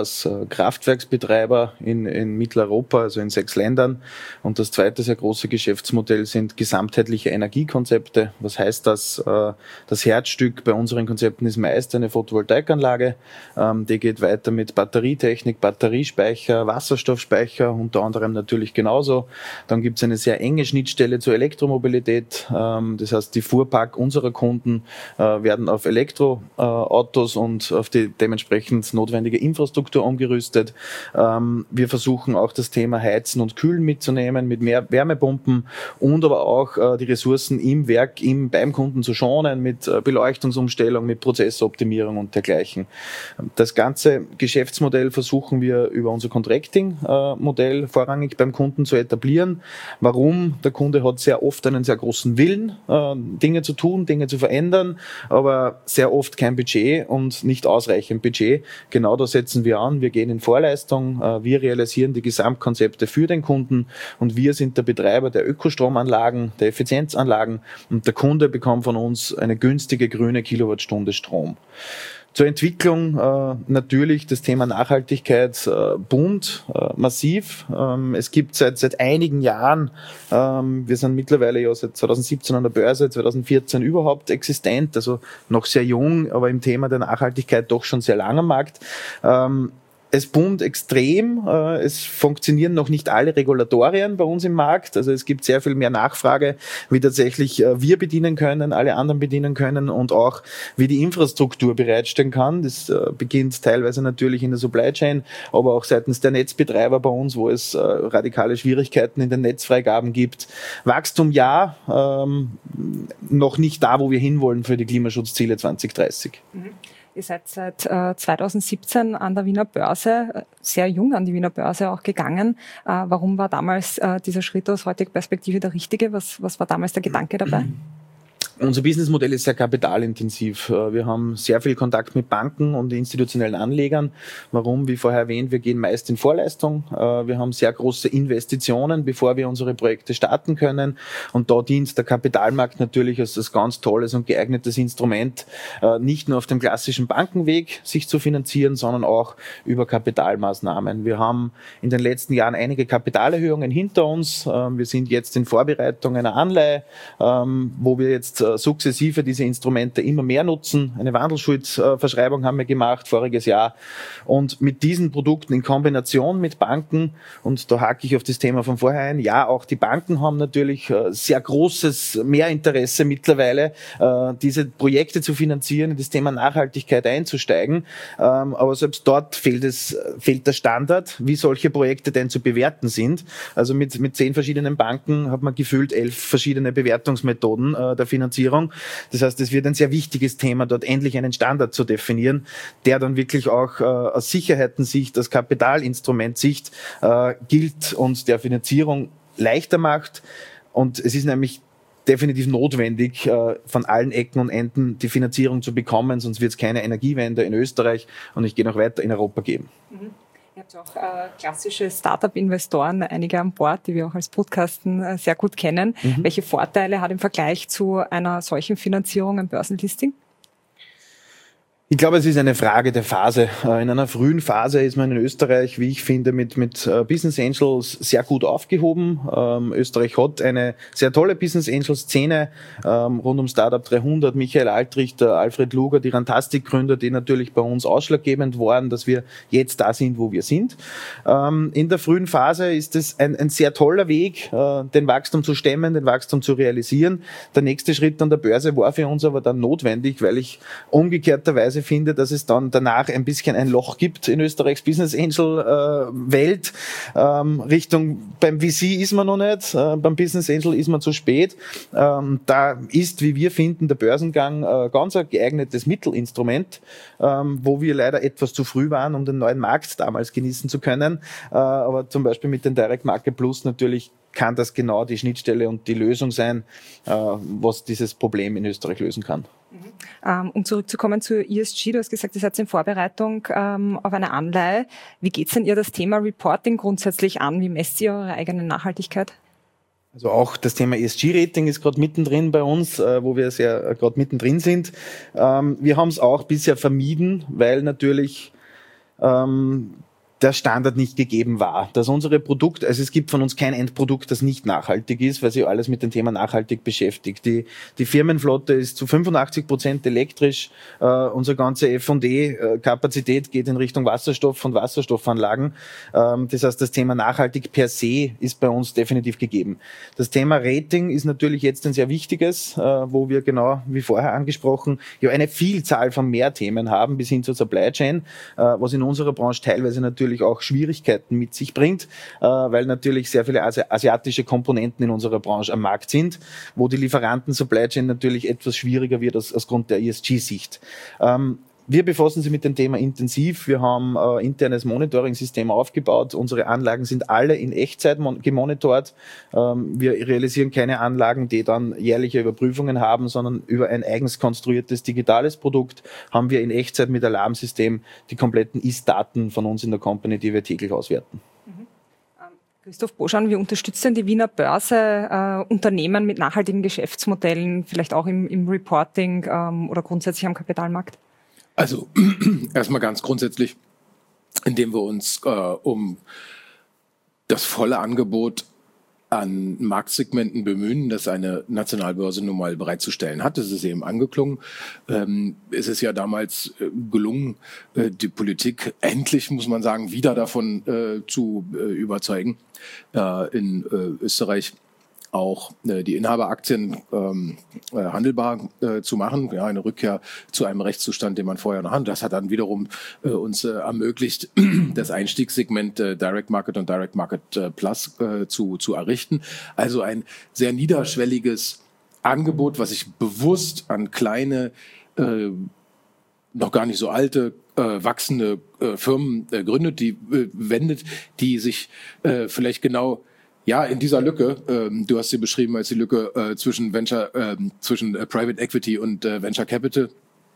Biogas-Kraftwerksbetreiber in, in Mitteleuropa, also in sechs Ländern. Und das zweite sehr große Geschäftsmodell sind gesamtheitliche Energiekonzepte. Was heißt das? Äh, das Herzstück bei unseren Konzepten ist meist eine Photovoltaikanlage. Ähm, die geht weiter mit Batterietechnik, Batteriespeicher, Wasserstoffspeicher, unter anderem natürlich genauso. Dann gibt es eine sehr enge Schnittstelle zur Elektromobilität. Ähm, das heißt, die Fuhrpark unserer Kunden äh, werden auf Elektroautos äh, und auf die dementsprechend notwendige Infrastruktur umgerüstet. Ähm, wir versuchen auch das Thema Heizen und Kühlen mitzunehmen mit mehr Wärmepumpen und aber auch äh, die Ressourcen im Werk, im, beim Kunden zu schonen mit äh, Beleuchtungsumstellung, mit Prozessoptimierung und dergleichen. Das ganze Geschäftsmodell versuchen wir über unser Contracting-Modell äh, vorrangig beim Kunden zu etablieren. Warum? Der Kunde hat sehr oft einen sehr großen Willen, äh, Dinge zu tun, Dinge zu verändern, aber sehr oft kein Budget und nicht ausreichend Budget. Genau da setzen wir an. Wir gehen in Vorleistung, wir realisieren die Gesamtkonzepte für den Kunden und wir sind der Betreiber der Ökostromanlagen, der Effizienzanlagen und der Kunde bekommt von uns eine günstige grüne Kilowattstunde Strom. Zur Entwicklung äh, natürlich das Thema Nachhaltigkeit äh, boomt, äh, massiv. Ähm, es gibt seit seit einigen Jahren, ähm, wir sind mittlerweile ja seit zwanzig siebzehn an der Börse, zwanzig vierzehn überhaupt existent, also noch sehr jung, aber im Thema der Nachhaltigkeit doch schon sehr lang am Markt. Ähm, Es boomt extrem, es funktionieren noch nicht alle Regulatorien bei uns im Markt, also es gibt sehr viel mehr Nachfrage, wie tatsächlich wir bedienen können, alle anderen bedienen können und auch wie die Infrastruktur bereitstellen kann. Das beginnt teilweise natürlich in der Supply Chain, aber auch seitens der Netzbetreiber bei uns, wo es radikale Schwierigkeiten in den Netzfreigaben gibt. Wachstum ja, ähm, noch nicht da, wo wir hinwollen für die Klimaschutzziele zwanzig dreißig. Mhm. Ihr seid seit äh, zwanzig siebzehn an der Wiener Börse, äh, sehr jung an die Wiener Börse auch gegangen. Äh, warum war damals äh, dieser Schritt aus heutiger Perspektive der richtige? Was, was war damals der Gedanke dabei? Unser Businessmodell ist sehr kapitalintensiv. Wir haben sehr viel Kontakt mit Banken und institutionellen Anlegern. Warum? Wie vorher erwähnt, wir gehen meist in Vorleistung. Wir haben sehr große Investitionen, bevor wir unsere Projekte starten können. Und da dient der Kapitalmarkt natürlich als das ganz tolles und geeignetes Instrument, nicht nur auf dem klassischen Bankenweg sich zu finanzieren, sondern auch über Kapitalmaßnahmen. Wir haben in den letzten Jahren einige Kapitalerhöhungen hinter uns. Wir sind jetzt in Vorbereitung einer Anleihe, wo wir jetzt sukzessive diese Instrumente immer mehr nutzen. Eine Wandelschuldverschreibung haben wir gemacht voriges Jahr. Und mit diesen Produkten in Kombination mit Banken, und da hake ich auf das Thema von vorher ein, ja, auch die Banken haben natürlich sehr großes Mehrinteresse mittlerweile, diese Projekte zu finanzieren, in das Thema Nachhaltigkeit einzusteigen. Aber selbst dort fehlt es, fehlt der Standard, wie solche Projekte denn zu bewerten sind. Also mit, mit zehn verschiedenen Banken hat man gefühlt elf verschiedene Bewertungsmethoden der Finanzierung. Das heißt, es wird ein sehr wichtiges Thema, dort endlich einen Standard zu definieren, der dann wirklich auch äh, aus Sicherheitensicht, aus Kapitalinstrumentsicht äh, gilt und der Finanzierung leichter macht. Und es ist nämlich definitiv notwendig, äh, von allen Ecken und Enden die Finanzierung zu bekommen, sonst wird es keine Energiewende in Österreich und ich gehe noch weiter in Europa geben. Mhm. Ihr habt auch äh, klassische Startup-Investoren, einige an Bord, die wir auch als Podcasten äh, sehr gut kennen. Mhm. Welche Vorteile hat im Vergleich zu einer solchen Finanzierung ein Börsenlisting? Ich glaube, es ist eine Frage der Phase. In einer frühen Phase ist man in Österreich, wie ich finde, mit mit Business Angels sehr gut aufgehoben. Ähm, Österreich hat eine sehr tolle Business Angel-Szene ähm, rund um Startup dreihundert, Michael Altrichter, Alfred Luger, die Rantastic-Gründer, die natürlich bei uns ausschlaggebend waren, dass wir jetzt da sind, wo wir sind. Ähm, in der frühen Phase ist es ein, ein sehr toller Weg, äh, den Wachstum zu stemmen, den Wachstum zu realisieren. Der nächste Schritt an der Börse war für uns aber dann notwendig, weil ich umgekehrterweise ehrlicherweise finde, dass es dann danach ein bisschen ein Loch gibt in Österreichs Business Angel äh, Welt. Ähm, Richtung beim V C ist man noch nicht, äh, beim Business Angel ist man zu spät. Ähm, da ist, wie wir finden, der Börsengang äh, ganz ein geeignetes Mittelinstrument, ähm, wo wir leider etwas zu früh waren, um den neuen Markt damals genießen zu können. Äh, aber zum Beispiel mit den Direct Market Plus natürlich kann das genau die Schnittstelle und die Lösung sein, äh, was dieses Problem in Österreich lösen kann. Mhm. Um zurückzukommen zu E S G, du hast gesagt, ihr seid in Vorbereitung ähm, auf eine Anleihe. Wie geht es denn ihr das Thema Reporting grundsätzlich an? Wie messt ihr eure eigene Nachhaltigkeit? Also auch das Thema E S G-Rating ist gerade mittendrin bei uns, äh, wo wir sehr äh, gerade mittendrin sind. Ähm, wir haben es auch bisher vermieden, weil natürlich ähm, der Standard nicht gegeben war, dass unsere Produkte, also es gibt von uns kein Endprodukt, das nicht nachhaltig ist, weil sich alles mit dem Thema nachhaltig beschäftigt. Die, die Firmenflotte ist zu fünfundachtzig Prozent elektrisch, äh, unsere ganze F und E-Kapazität geht in Richtung Wasserstoff und Wasserstoffanlagen. Ähm, das heißt, das Thema nachhaltig per se ist bei uns definitiv gegeben. Das Thema Rating ist natürlich jetzt ein sehr wichtiges, äh, wo wir genau, wie vorher angesprochen, ja eine Vielzahl von Mehrthemen haben, bis hin zur Supply Chain, äh, was in unserer Branche teilweise natürlich auch Schwierigkeiten mit sich bringt, äh, weil natürlich sehr viele Asi- asiatische Komponenten in unserer Branche am Markt sind, wo die Lieferanten-Supply Chain natürlich etwas schwieriger wird aus, aus Grund der E S G-Sicht. Ähm, Wir befassen uns mit dem Thema intensiv. Wir haben ein äh, internes Monitoring-System aufgebaut. Unsere Anlagen sind alle in Echtzeit mon- gemonitort. Ähm, wir realisieren keine Anlagen, die dann jährliche Überprüfungen haben, sondern über ein eigens konstruiertes digitales Produkt haben wir in Echtzeit mit Alarmsystem die kompletten Ist-Daten von uns in der Company, die wir täglich auswerten. Mhm. Ähm, Christoph Boschan, wie unterstützt denn die Wiener Börse äh, Unternehmen mit nachhaltigen Geschäftsmodellen, vielleicht auch im, im Reporting ähm, oder grundsätzlich am Kapitalmarkt? Also erstmal ganz grundsätzlich, indem wir uns äh, um das volle Angebot an Marktsegmenten bemühen, das eine Nationalbörse nun mal bereitzustellen hat. Das ist eben angeklungen. Ähm, es ist ja damals äh, gelungen, äh, die Politik endlich, muss man sagen, wieder davon äh, zu äh, überzeugen, äh, in äh, Österreich auch äh, die Inhaberaktien ähm, äh, handelbar äh, zu machen, ja, eine Rückkehr zu einem Rechtszustand, den man vorher noch hat. Das hat dann wiederum äh, uns äh, ermöglicht, das Einstiegssegment äh, Direct Market und Direct Market äh, Plus äh, zu, zu errichten. Also ein sehr niederschwelliges Angebot, was sich bewusst an kleine, äh, noch gar nicht so alte, äh, wachsende äh, Firmen äh, gründet, die äh, wendet, die sich äh, vielleicht genau ja, in dieser Lücke, ähm, du hast sie beschrieben als die Lücke äh, zwischen Venture, ähm, zwischen äh, Private Equity und äh, Venture Capital.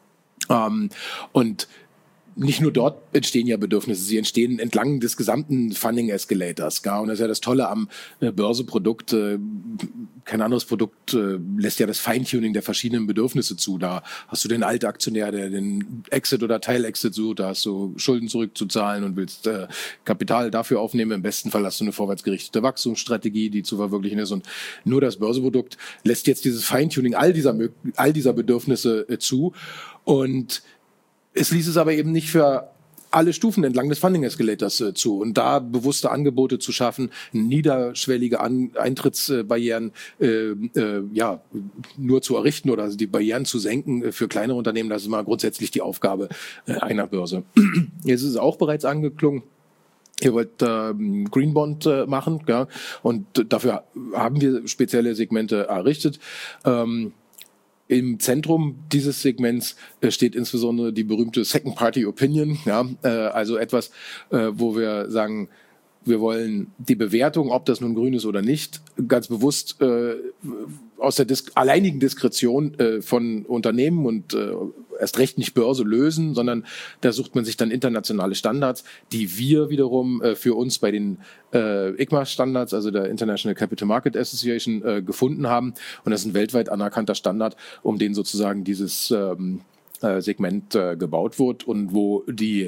Ähm, und nicht nur dort entstehen ja Bedürfnisse, sie entstehen entlang des gesamten Funding-Escalators. Ja? Und das ist ja das Tolle am äh, Börseprodukt. Äh, kein anderes Produkt äh, lässt ja das Feintuning der verschiedenen Bedürfnisse zu. Da hast du den Altaktionär, der den Exit oder Teil-Exit sucht, da hast du Schulden zurückzuzahlen und willst äh, Kapital dafür aufnehmen. Im besten Fall hast du eine vorwärtsgerichtete Wachstumsstrategie, die zu verwirklichen ist. Und nur das Börseprodukt lässt jetzt dieses Feintuning all dieser, all dieser Bedürfnisse äh, zu. Und es ließ es aber eben nicht für alle Stufen entlang des Funding-Escalators äh, zu. Und da bewusste Angebote zu schaffen, niederschwellige An- Eintrittsbarrieren äh, äh, ja, nur zu errichten oder die Barrieren zu senken äh, für kleinere Unternehmen, das ist mal grundsätzlich die Aufgabe äh, einer Börse. Jetzt ist es auch bereits angeklungen. Ihr wollt ähm, Green Bond äh, machen, ja, und dafür haben wir spezielle Segmente errichtet. Ähm, Im Zentrum dieses Segments äh, steht insbesondere die berühmte Second Party Opinion, ja, äh, also etwas, äh, wo wir sagen, wir wollen die Bewertung, ob das nun grün ist oder nicht, ganz bewusst äh, aus der Dis- alleinigen Diskretion äh, von Unternehmen und äh, erst recht nicht Börse lösen, sondern da sucht man sich dann internationale Standards, die wir wiederum äh, für uns bei den äh, I C M A-Standards, also der International Capital Market Association, äh, gefunden haben. Und das ist ein weltweit anerkannter Standard, um den sozusagen dieses ähm, äh, Segment äh, gebaut wird und wo die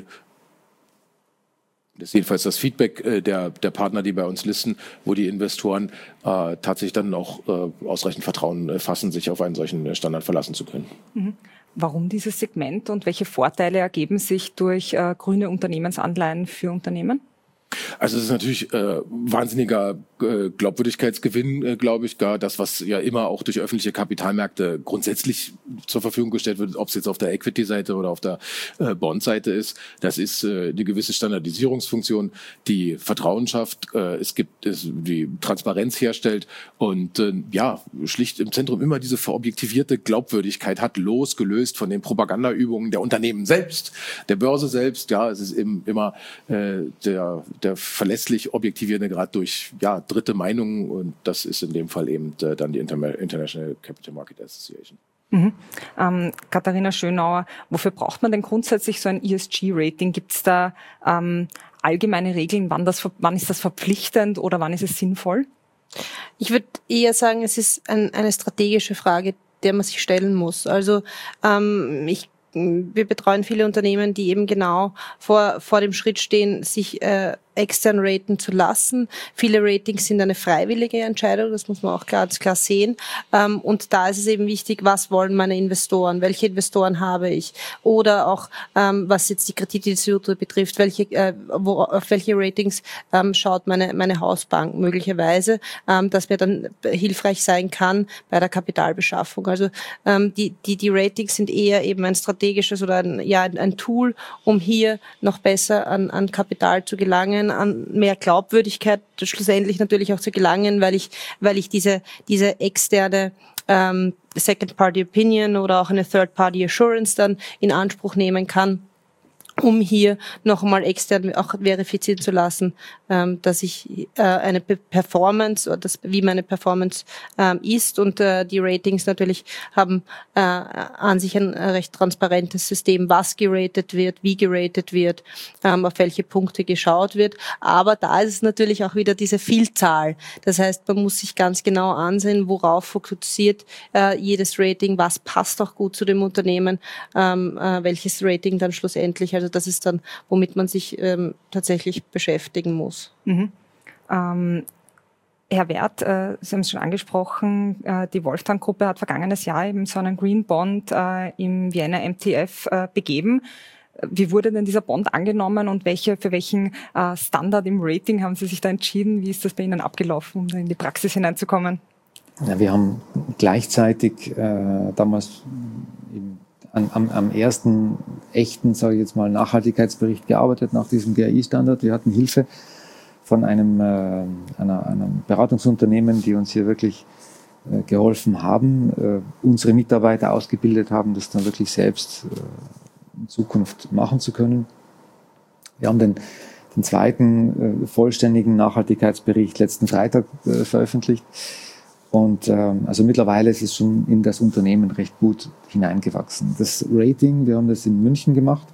Das ist jedenfalls das Feedback äh, der, der Partner, die bei uns listen, wo die Investoren äh, tatsächlich dann auch äh, ausreichend Vertrauen äh, fassen, sich auf einen solchen äh, Standard verlassen zu können. Mhm. Warum dieses Segment und welche Vorteile ergeben sich durch äh, grüne Unternehmensanleihen für Unternehmen? Also es ist natürlich äh, wahnsinniger äh, Glaubwürdigkeitsgewinn, äh, glaube ich, gar das, was ja immer auch durch öffentliche Kapitalmärkte grundsätzlich zur Verfügung gestellt wird, ob es jetzt auf der Equity-Seite oder auf der äh, Bond-Seite ist. Das ist äh, eine gewisse Standardisierungsfunktion, die Vertrauen schafft. Äh, es gibt es, die Transparenz herstellt und äh, ja, schlicht im Zentrum immer diese verobjektivierte Glaubwürdigkeit hat, losgelöst von den Propagandaübungen der Unternehmen selbst, der Börse selbst. Ja, es ist eben immer äh, der der verlässlich objektivierende Grad durch ja, dritte Meinungen und das ist in dem Fall eben äh, dann die Inter- International Capital Market Association. Mhm. Ähm, Katharina Schönauer, wofür braucht man denn grundsätzlich so ein E S G-Rating? Gibt es da ähm, allgemeine Regeln, wann, das, wann ist das verpflichtend oder wann ist es sinnvoll? Ich würde eher sagen, es ist ein, eine strategische Frage, der man sich stellen muss. Also ähm, ich wir betreuen viele Unternehmen, die eben genau vor, vor dem Schritt stehen, sich äh, extern raten zu lassen. Viele Ratings sind eine freiwillige Entscheidung, das muss man auch ganz klar sehen. Ähm, und da ist es eben wichtig, was wollen meine Investoren, welche Investoren habe ich? Oder auch, ähm, was jetzt die Kreditinstitute betrifft, welche, äh, wo, auf welche Ratings ähm, schaut meine, meine Hausbank möglicherweise, ähm, dass mir dann hilfreich sein kann bei der Kapitalbeschaffung. Also ähm, die, die, die Ratings sind eher eben ein strategisches oder ein, ja, ein Tool, um hier noch besser an, an Kapital zu gelangen, an mehr Glaubwürdigkeit schlussendlich natürlich auch zu gelangen, weil ich, weil ich diese, diese externe ähm, Second-Party-Opinion oder auch eine Third-Party-Assurance dann in Anspruch nehmen kann, um hier nochmal extern auch verifizieren zu lassen, ähm, dass ich äh, eine Performance oder das, wie meine Performance ähm, ist. Und äh, die Ratings natürlich haben äh, an sich ein recht transparentes System, was geratet wird, wie geratet wird, ähm, auf welche Punkte geschaut wird. Aber da ist es natürlich auch wieder diese Vielzahl. Das heißt, man muss sich ganz genau ansehen, worauf fokussiert äh, jedes Rating, was passt auch gut zu dem Unternehmen, ähm, äh, welches Rating dann schlussendlich, also das ist dann, womit man sich ähm, tatsächlich beschäftigen muss. Mhm. Ähm, Herr Werth, äh, Sie haben es schon angesprochen, äh, die Wolftank-Gruppe hat vergangenes Jahr eben so einen Green Bond äh, im Vienna M T F äh, begeben. Wie wurde denn dieser Bond angenommen und welche, für welchen äh, Standard im Rating haben Sie sich da entschieden? Wie ist das bei Ihnen abgelaufen, um da in die Praxis hineinzukommen? Ja, wir haben gleichzeitig äh, damals eben Am, am, am ersten echten, sage ich jetzt mal, Nachhaltigkeitsbericht gearbeitet nach diesem G A I-Standard. Wir hatten Hilfe von einem, äh, einer, einem Beratungsunternehmen, die uns hier wirklich äh, geholfen haben, äh, unsere Mitarbeiter ausgebildet haben, das dann wirklich selbst äh, in Zukunft machen zu können. Wir haben den, den zweiten äh, vollständigen Nachhaltigkeitsbericht letzten Freitag äh, veröffentlicht. Und ähm, also mittlerweile ist es schon in das Unternehmen recht gut hineingewachsen. Das Rating, wir haben das in München gemacht,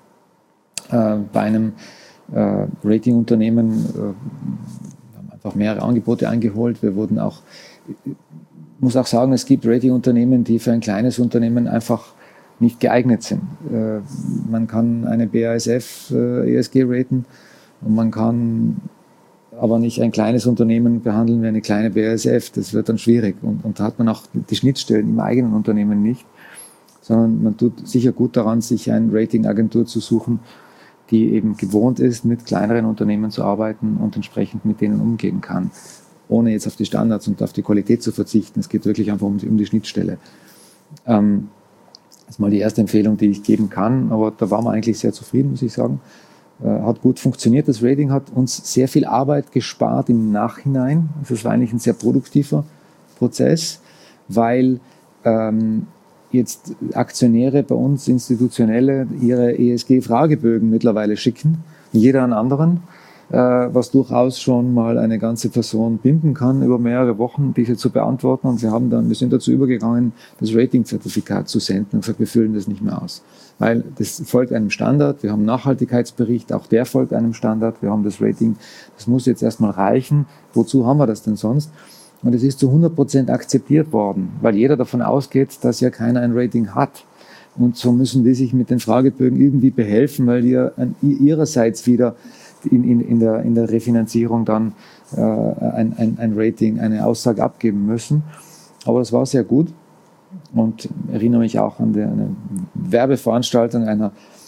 äh, bei einem äh, Ratingunternehmen, äh, wir haben einfach mehrere Angebote eingeholt. Wir wurden auch, ich muss auch sagen, es gibt Ratingunternehmen, die für ein kleines Unternehmen einfach nicht geeignet sind. Äh, man kann eine B A S F äh, E S G raten und man kann aber nicht ein kleines Unternehmen behandeln wie eine kleine B A S F. Das wird dann schwierig. Und, und da hat man auch die Schnittstellen im eigenen Unternehmen nicht, sondern man tut sicher gut daran, sich eine Ratingagentur zu suchen, die eben gewohnt ist, mit kleineren Unternehmen zu arbeiten und entsprechend mit denen umgehen kann, ohne jetzt auf die Standards und auf die Qualität zu verzichten. Es geht wirklich einfach um die, um die Schnittstelle. Ähm, das ist mal die erste Empfehlung, die ich geben kann, aber da waren wir eigentlich sehr zufrieden, muss ich sagen. Hat gut funktioniert. Das Rating hat uns sehr viel Arbeit gespart im Nachhinein. Also es war eigentlich ein sehr produktiver Prozess, weil ähm, jetzt Aktionäre bei uns, Institutionelle, ihre E S G-Fragebögen mittlerweile schicken, jeder einen anderen, äh, was durchaus schon mal eine ganze Person binden kann, über mehrere Wochen diese zu beantworten. Und wir haben dann, wir sind dazu übergegangen, das Rating-Zertifikat zu senden und gesagt, wir füllen das nicht mehr aus. Weil das folgt einem Standard, wir haben einen Nachhaltigkeitsbericht, auch der folgt einem Standard, wir haben das Rating, das muss jetzt erstmal reichen. Wozu haben wir das denn sonst? Und es ist zu hundert Prozent akzeptiert worden, weil jeder davon ausgeht, dass ja keiner ein Rating hat. Und so müssen die sich mit den Fragebögen irgendwie behelfen, weil die an ihrerseits wieder in, in, in, der, in der Refinanzierung dann äh, ein, ein, ein Rating, eine Aussage abgeben müssen. Aber das war sehr gut. Und erinnere mich auch an die, eine Werbeveranstaltung einer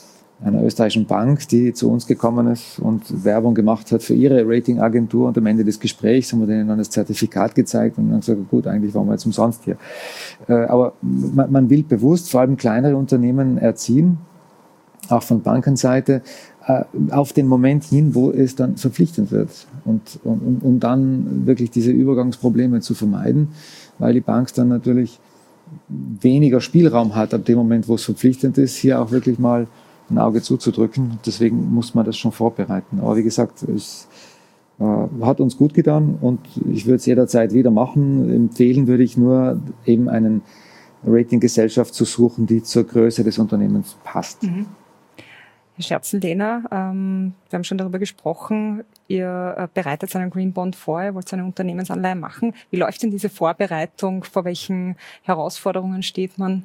einer österreichischen Bank, die zu uns gekommen ist und Werbung gemacht hat für ihre Ratingagentur. Und am Ende des Gesprächs haben wir denen dann das Zertifikat gezeigt und dann gesagt, gut, eigentlich waren wir jetzt umsonst hier. Aber man, man will bewusst vor allem kleinere Unternehmen erziehen, auch von Bankenseite, auf den Moment hin, wo es dann verpflichtend wird. Und, und, um dann wirklich diese Übergangsprobleme zu vermeiden, weil die Bank dann natürlich weniger Spielraum hat ab dem Moment, wo es verpflichtend ist, hier auch wirklich mal ein Auge zuzudrücken. Deswegen muss man das schon vorbereiten. Aber wie gesagt, es äh, hat uns gut getan und ich würde es jederzeit wieder machen. Empfehlen würde ich nur, eben einen Ratinggesellschaft zu suchen, die zur Größe des Unternehmens passt. Mhm. Herr Scherzel-Lehner, ähm, wir haben schon darüber gesprochen, ihr äh, bereitet einen Green Bond vor, ihr wollt eine Unternehmensanleihe machen. Wie läuft denn diese Vorbereitung? Vor welchen Herausforderungen steht man?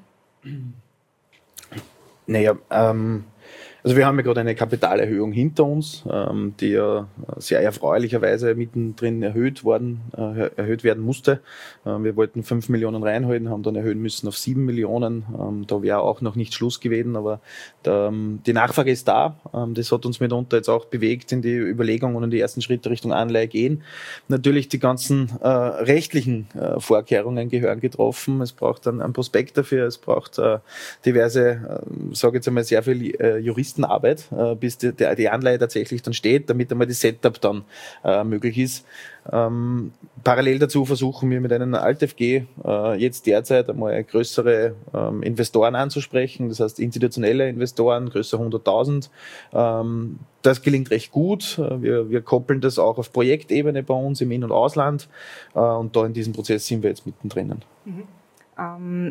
Naja, ähm, also wir haben ja gerade eine Kapitalerhöhung hinter uns, ähm, die ja sehr erfreulicherweise mittendrin erhöht worden, äh, erhöht werden musste. Ähm, wir wollten fünf Millionen reinholen, haben dann erhöhen müssen auf sieben Millionen. Ähm, da wäre auch noch nicht Schluss gewesen, aber der, die Nachfrage ist da. Ähm, das hat uns mitunter jetzt auch bewegt in die Überlegungen und die ersten Schritte Richtung Anleihe gehen. Natürlich die ganzen äh, rechtlichen äh, Vorkehrungen gehören getroffen. Es braucht dann einen Prospekt dafür, es braucht äh, diverse, äh, sage jetzt einmal sehr viel äh, Juristen Arbeit, äh, bis die, die, die Anleihe tatsächlich dann steht, damit einmal das Setup dann äh, möglich ist. Ähm, parallel dazu versuchen wir mit einem AltFG äh, jetzt derzeit einmal größere ähm, Investoren anzusprechen, das heißt institutionelle Investoren, größer hunderttausend. Ähm, das gelingt recht gut. Wir, wir koppeln das auch auf Projektebene bei uns im In- und Ausland äh, und da in diesem Prozess sind wir jetzt mittendrin. Mhm. Ähm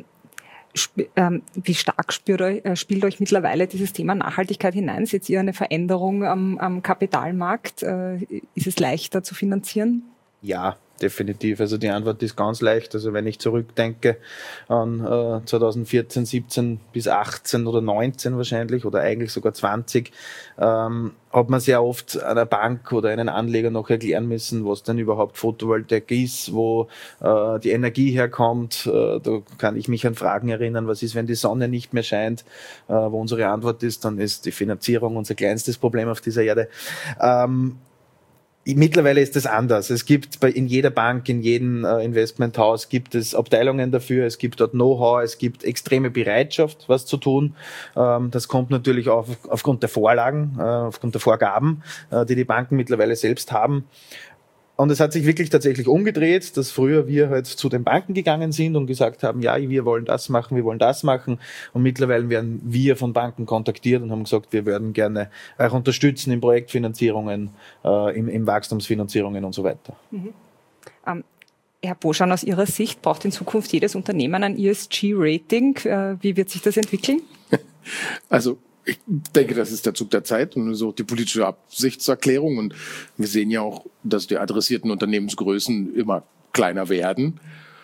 Wie stark spürt euch, äh, spielt euch mittlerweile dieses Thema Nachhaltigkeit hinein? Seht ihr eine Veränderung am, am Kapitalmarkt? Äh, ist es leichter zu finanzieren? Ja, definitiv. Also die Antwort ist ganz leicht. Also wenn ich zurückdenke an äh, zweitausendvierzehn, siebzehn bis achtzehn oder neunzehn wahrscheinlich oder eigentlich sogar zwanzig, ähm, hat man sehr oft einer Bank oder einen Anleger noch erklären müssen, was denn überhaupt Photovoltaik ist, wo äh, die Energie herkommt. Äh, da kann ich mich an Fragen erinnern, was ist, wenn die Sonne nicht mehr scheint, äh, wo unsere Antwort ist, dann ist die Finanzierung unser kleinstes Problem auf dieser Erde. Ähm, Mittlerweile ist es anders. Es gibt bei, in jeder Bank, in jedem äh, Investmenthaus gibt es Abteilungen dafür, es gibt dort Know-how, es gibt extreme Bereitschaft, was zu tun. Ähm, das kommt natürlich auch auf, aufgrund der Vorlagen, äh, aufgrund der Vorgaben, äh, die die Banken mittlerweile selbst haben. Und es hat sich wirklich tatsächlich umgedreht, dass früher wir halt zu den Banken gegangen sind und gesagt haben, ja, wir wollen das machen, wir wollen das machen. Und mittlerweile werden wir von Banken kontaktiert und haben gesagt, wir würden gerne auch unterstützen in Projektfinanzierungen, äh, in, in Wachstumsfinanzierungen und so weiter. Mhm. Ähm, Herr Boschan, aus Ihrer Sicht braucht in Zukunft jedes Unternehmen ein E S G-Rating. Äh, wie wird sich das entwickeln? Also ich denke, das ist der Zug der Zeit und so die politische Absichtserklärung. Und wir sehen ja auch, dass die adressierten Unternehmensgrößen immer kleiner werden.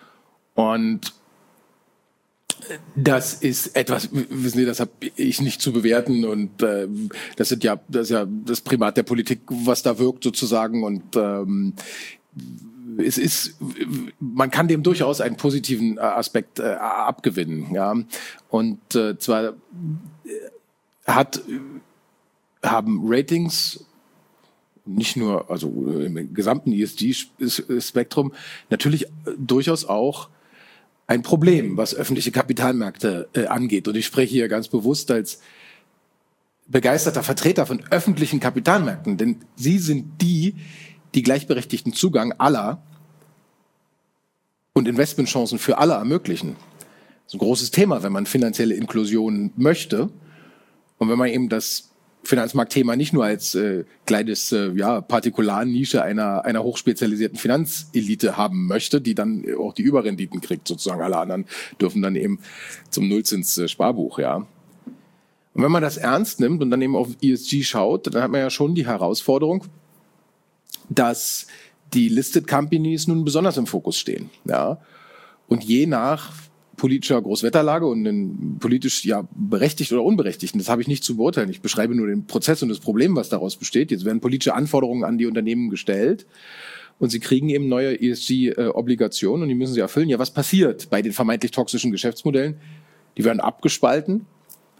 Und das ist etwas, wissen Sie, das habe ich nicht zu bewerten. Und äh, das sind ja, das ist ja das Primat der Politik, was da wirkt sozusagen. Und ähm, es ist, man kann dem durchaus einen positiven Aspekt äh, abgewinnen. Ja, und äh, zwar hat, haben Ratings nicht nur, also im gesamten E S G-Spektrum, natürlich durchaus auch ein Problem, was öffentliche Kapitalmärkte äh, angeht. Und ich spreche hier ganz bewusst als begeisterter Vertreter von öffentlichen Kapitalmärkten, denn sie sind die, die gleichberechtigten Zugang aller und Investmentchancen für alle ermöglichen. Das ist ein großes Thema, wenn man finanzielle Inklusion möchte. Und wenn man eben das Finanzmarktthema nicht nur als äh, kleines äh, ja, Partikularnische einer einer hochspezialisierten Finanzelite haben möchte, die dann auch die Überrenditen kriegt, sozusagen alle anderen dürfen dann eben zum Nullzins-Sparbuch, ja. Und wenn man das ernst nimmt und dann eben auf E S G schaut, dann hat man ja schon die Herausforderung, dass die Listed Companies nun besonders im Fokus stehen, ja. Und je nach politischer Großwetterlage und in politisch ja berechtigt oder unberechtigt. Und das habe ich nicht zu beurteilen. Ich beschreibe nur den Prozess und das Problem, was daraus besteht. Jetzt werden politische Anforderungen an die Unternehmen gestellt und sie kriegen eben neue E S G-Obligationen und die müssen sie erfüllen. Ja, was passiert bei den vermeintlich toxischen Geschäftsmodellen? Die werden abgespalten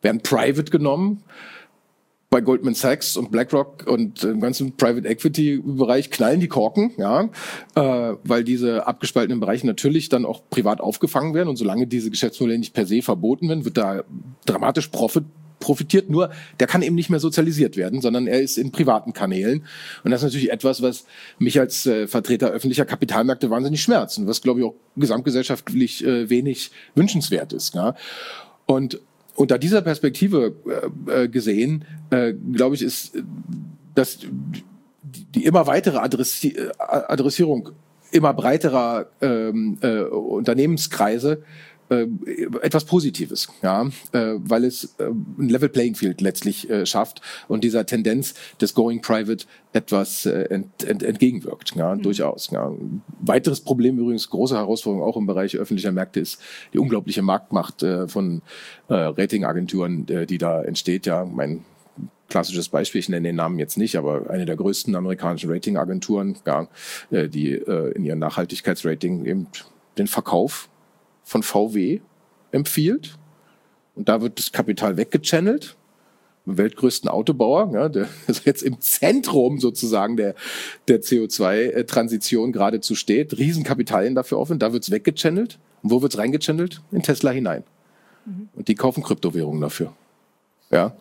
werden private genommen. Bei Goldman Sachs und BlackRock und im ganzen Private Equity Bereich knallen die Korken, ja, äh, weil diese abgespaltenen Bereiche natürlich dann auch privat aufgefangen werden und solange diese Geschäftsmodelle nicht per se verboten werden, wird da dramatisch Profit profitiert, nur der kann eben nicht mehr sozialisiert werden, sondern er ist in privaten Kanälen und das ist natürlich etwas, was mich als äh, Vertreter öffentlicher Kapitalmärkte wahnsinnig schmerzt und was, glaube ich, auch gesamtgesellschaftlich äh, wenig wünschenswert ist, ja. Und unter dieser Perspektive äh, gesehen, äh, glaube ich, ist, dass die, die immer weitere Adressi- Adressierung immer breiterer ähm, äh, Unternehmenskreise äh, etwas Positives, ja, äh, weil es äh, ein Level Playing Field letztlich äh, schafft und dieser Tendenz des Going Private etwas äh, ent, ent, entgegenwirkt, ja, mhm. durchaus. Ja. Ein weiteres Problem übrigens, große Herausforderung auch im Bereich öffentlicher Märkte ist die unglaubliche Marktmacht äh, von äh, Ratingagenturen, äh, die da entsteht. Ja, mein klassisches Beispiel, ich nenne den Namen jetzt nicht, aber eine der größten amerikanischen Ratingagenturen, ja, äh, die äh, in ihrem Nachhaltigkeitsrating eben den Verkauf von V W empfiehlt. Und da wird das Kapital weggechannelt. Im weltgrößten Autobauer, ja, der ist jetzt im Zentrum sozusagen der, der C O zwei Transition geradezu steht. Riesenkapitalien dafür offen. Da wird's weggechannelt. Und wo wird's reingechannelt? In Tesla hinein. Mhm. Und die kaufen Kryptowährungen dafür. Ja.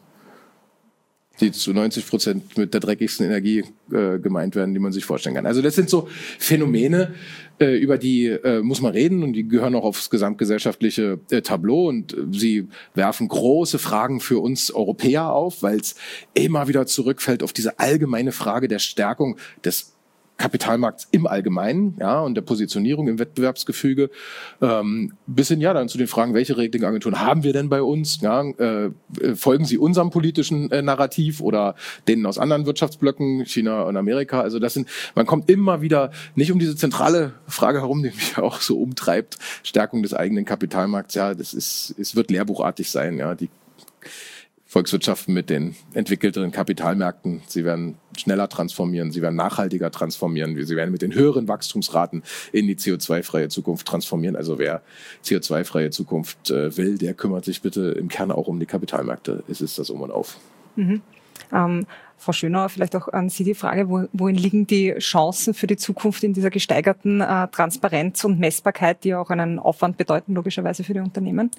Die zu neunzig Prozent mit der dreckigsten Energie äh, gemeint werden, die man sich vorstellen kann. Also das sind so Phänomene, äh, über die äh, muss man reden und die gehören auch aufs gesamtgesellschaftliche äh, Tableau und äh, sie werfen große Fragen für uns Europäer auf, weil es immer wieder zurückfällt auf diese allgemeine Frage der Stärkung des Kapitalmarkts im Allgemeinen, ja, und der Positionierung im Wettbewerbsgefüge, ähm, bis hin ja dann zu den Fragen, welche Ratingagenturen haben wir denn bei uns? Ja, äh, folgen sie unserem politischen äh, Narrativ oder denen aus anderen Wirtschaftsblöcken, China und Amerika? Also das sind, man kommt immer wieder nicht um diese zentrale Frage herum, die mich auch so umtreibt, Stärkung des eigenen Kapitalmarkts. Ja, das ist, es wird lehrbuchartig sein. Ja, die Volkswirtschaften mit den entwickelteren Kapitalmärkten. Sie werden schneller transformieren, sie werden nachhaltiger transformieren, sie werden mit den höheren Wachstumsraten in die C O zwei freie Zukunft transformieren. Also wer C O zwei freie Zukunft äh, will, der kümmert sich bitte im Kern auch um die Kapitalmärkte. Es ist das Um und Auf. Mhm. Ähm, Frau Schönauer, vielleicht auch an Sie die Frage, wo, wohin liegen die Chancen für die Zukunft in dieser gesteigerten äh, Transparenz und Messbarkeit, die auch einen Aufwand bedeuten, logischerweise für die Unternehmen?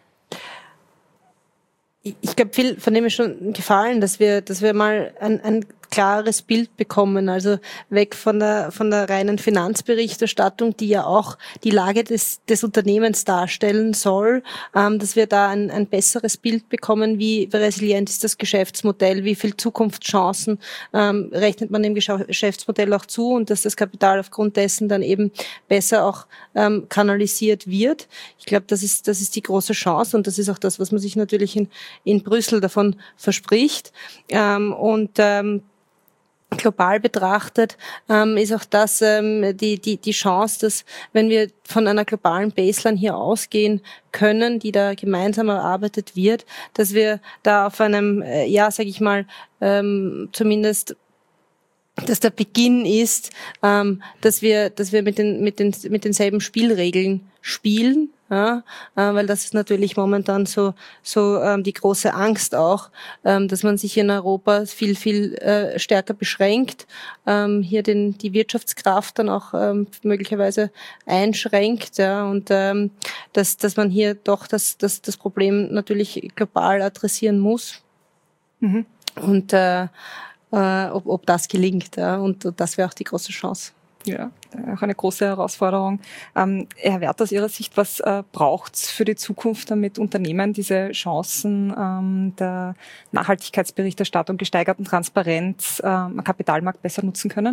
Ich glaube, viel von dem ist schon gefallen, dass wir, dass wir mal ein, ein klares Bild bekommen, also weg von der von der reinen Finanzberichterstattung, die ja auch die Lage des des Unternehmens darstellen soll, ähm, dass wir da ein, ein besseres Bild bekommen, wie resilient ist das Geschäftsmodell, wie viel Zukunftschancen ähm, rechnet man dem Geschäftsmodell auch zu und dass das Kapital aufgrund dessen dann eben besser auch ähm, kanalisiert wird. Ich glaube, das ist das ist die große Chance und das ist auch das, was man sich natürlich in in Brüssel davon verspricht ähm, und ähm, global betrachtet ähm, ist auch das ähm, die die die Chance, dass wenn wir von einer globalen Baseline hier ausgehen können, die da gemeinsam erarbeitet wird, dass wir da auf einem äh, ja sage ich mal ähm, zumindest dass der Beginn ist, ähm, dass wir dass wir mit den mit den mit denselben Spielregeln spielen. Ja, äh, weil das ist natürlich momentan so so ähm, die große Angst auch, ähm, dass man sich in Europa viel viel äh, stärker beschränkt, ähm, hier den die Wirtschaftskraft dann auch ähm, möglicherweise einschränkt, ja, und ähm, dass dass man hier doch das das das Problem natürlich global adressieren muss. Mhm. Und äh, äh, ob ob das gelingt, ja, und, und das wäre auch die große Chance. Ja, auch eine große Herausforderung. Ähm, Herr Werth, aus Ihrer Sicht, was äh, braucht es für die Zukunft, damit Unternehmen diese Chancen ähm, der Nachhaltigkeitsberichterstattung, gesteigerten Transparenz äh, am Kapitalmarkt besser nutzen können?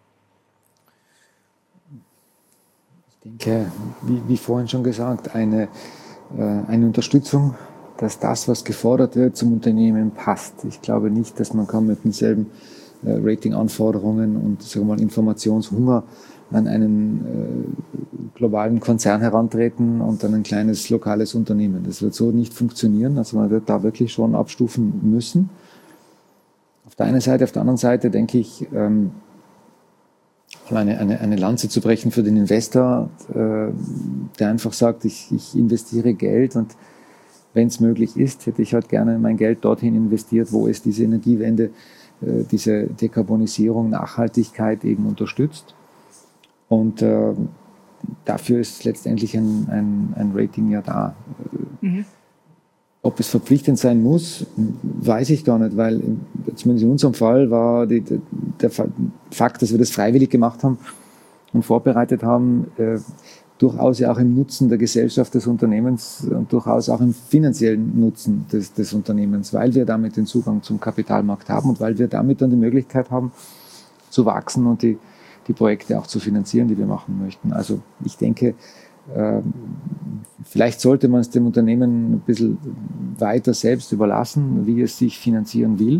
Ich denke, wie, wie vorhin schon gesagt, eine, äh, eine Unterstützung, dass das, was gefordert wird, zum Unternehmen passt. Ich glaube nicht, dass man kann mit denselben Ratinganforderungen und sagen wir mal Informationshunger an einen äh, globalen Konzern herantreten und dann ein kleines lokales Unternehmen. Das wird so nicht funktionieren. Also man wird da wirklich schon abstufen müssen. Auf der einen Seite, auf der anderen Seite denke ich, ähm, eine, eine, eine Lanze zu brechen für den Investor, äh, der einfach sagt, ich, ich investiere Geld und wenn es möglich ist, hätte ich halt gerne mein Geld dorthin investiert, wo es diese Energiewende, äh, diese Dekarbonisierung, Nachhaltigkeit eben unterstützt. Und äh, dafür ist letztendlich ein, ein, ein Rating ja da. Mhm. Ob es verpflichtend sein muss, weiß ich gar nicht, weil zumindest in unserem Fall war die, der Fakt, dass wir das freiwillig gemacht haben und vorbereitet haben, äh, durchaus ja auch im Nutzen der Gesellschaft, des Unternehmens und durchaus auch im finanziellen Nutzen des, des Unternehmens, weil wir damit den Zugang zum Kapitalmarkt haben und weil wir damit dann die Möglichkeit haben, zu wachsen und die, die Projekte auch zu finanzieren, die wir machen möchten. Also ich denke, äh, vielleicht sollte man es dem Unternehmen ein bisschen weiter selbst überlassen, wie es sich finanzieren will.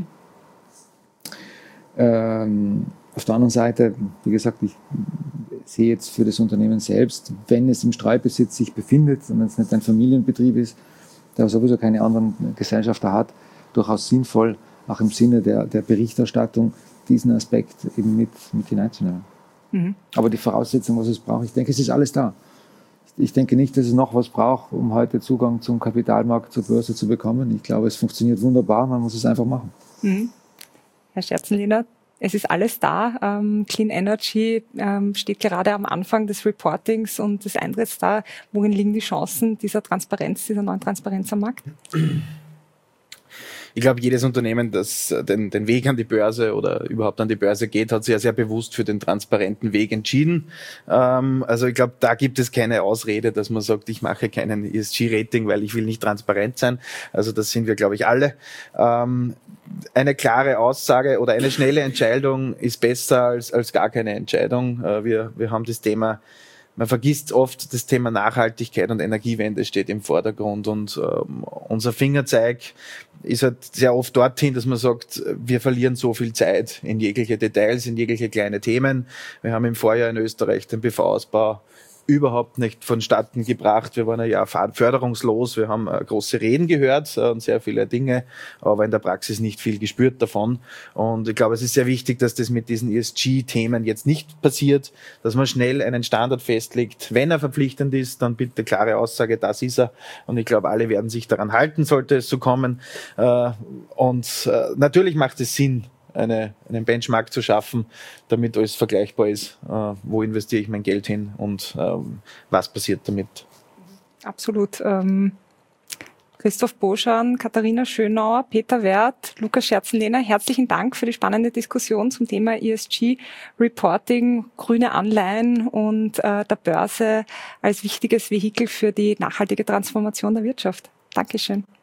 Ähm, auf der anderen Seite, wie gesagt, ich sehe jetzt für das Unternehmen selbst, wenn es im Streubesitz sich befindet und wenn es nicht ein Familienbetrieb ist, der sowieso keine anderen Gesellschafter hat, durchaus sinnvoll, auch im Sinne der, der Berichterstattung, diesen Aspekt eben mit, mit hineinzunehmen. Mhm. Aber die Voraussetzung, was es braucht, ich denke, es ist alles da. Ich denke nicht, dass es noch was braucht, um heute Zugang zum Kapitalmarkt, zur Börse zu bekommen. Ich glaube, es funktioniert wunderbar, man muss es einfach machen. Mhm. Herr Scherzenlehner, es ist alles da. Ähm, Clean Energy ähm, steht gerade am Anfang des Reportings und des Eintritts da. Worin liegen die Chancen dieser Transparenz, dieser neuen Transparenz am Markt? Ich glaube, jedes Unternehmen, das den, den Weg an die Börse oder überhaupt an die Börse geht, hat sich ja sehr bewusst für den transparenten Weg entschieden. Ähm, also ich glaube, da gibt es keine Ausrede, dass man sagt, ich mache keinen E S G-Rating, weil ich will nicht transparent sein. Also das sind wir, glaube ich, alle. Ähm, eine klare Aussage oder eine schnelle Entscheidung ist besser als, als gar keine Entscheidung. Äh, wir, wir haben das Thema, man vergisst oft, das Thema Nachhaltigkeit und Energiewende steht im Vordergrund und ähm, unser Fingerzeig ist halt sehr oft dorthin, dass man sagt, wir verlieren so viel Zeit in jegliche Details, in jegliche kleine Themen. Wir haben im Vorjahr in Österreich den P V-Ausbau überhaupt nicht vonstatten gebracht. Wir waren ein Jahr förderungslos, wir haben große Reden gehört und sehr viele Dinge, aber in der Praxis nicht viel gespürt davon. Und ich glaube, es ist sehr wichtig, dass das mit diesen E S G-Themen jetzt nicht passiert, dass man schnell einen Standard festlegt. Wenn er verpflichtend ist, dann bitte klare Aussage, das ist er. Und ich glaube, alle werden sich daran halten, sollte es so kommen. Und natürlich macht es Sinn, Eine, einen Benchmark zu schaffen, damit alles vergleichbar ist. Äh, wo investiere ich mein Geld hin und ähm, was passiert damit? Absolut. Ähm, Christoph Boschan, Katharina Schönauer, Peter Werth, Lukas Scherzenlehner, herzlichen Dank für die spannende Diskussion zum Thema E S G-Reporting, grüne Anleihen und äh, der Börse als wichtiges Vehikel für die nachhaltige Transformation der Wirtschaft. Dankeschön.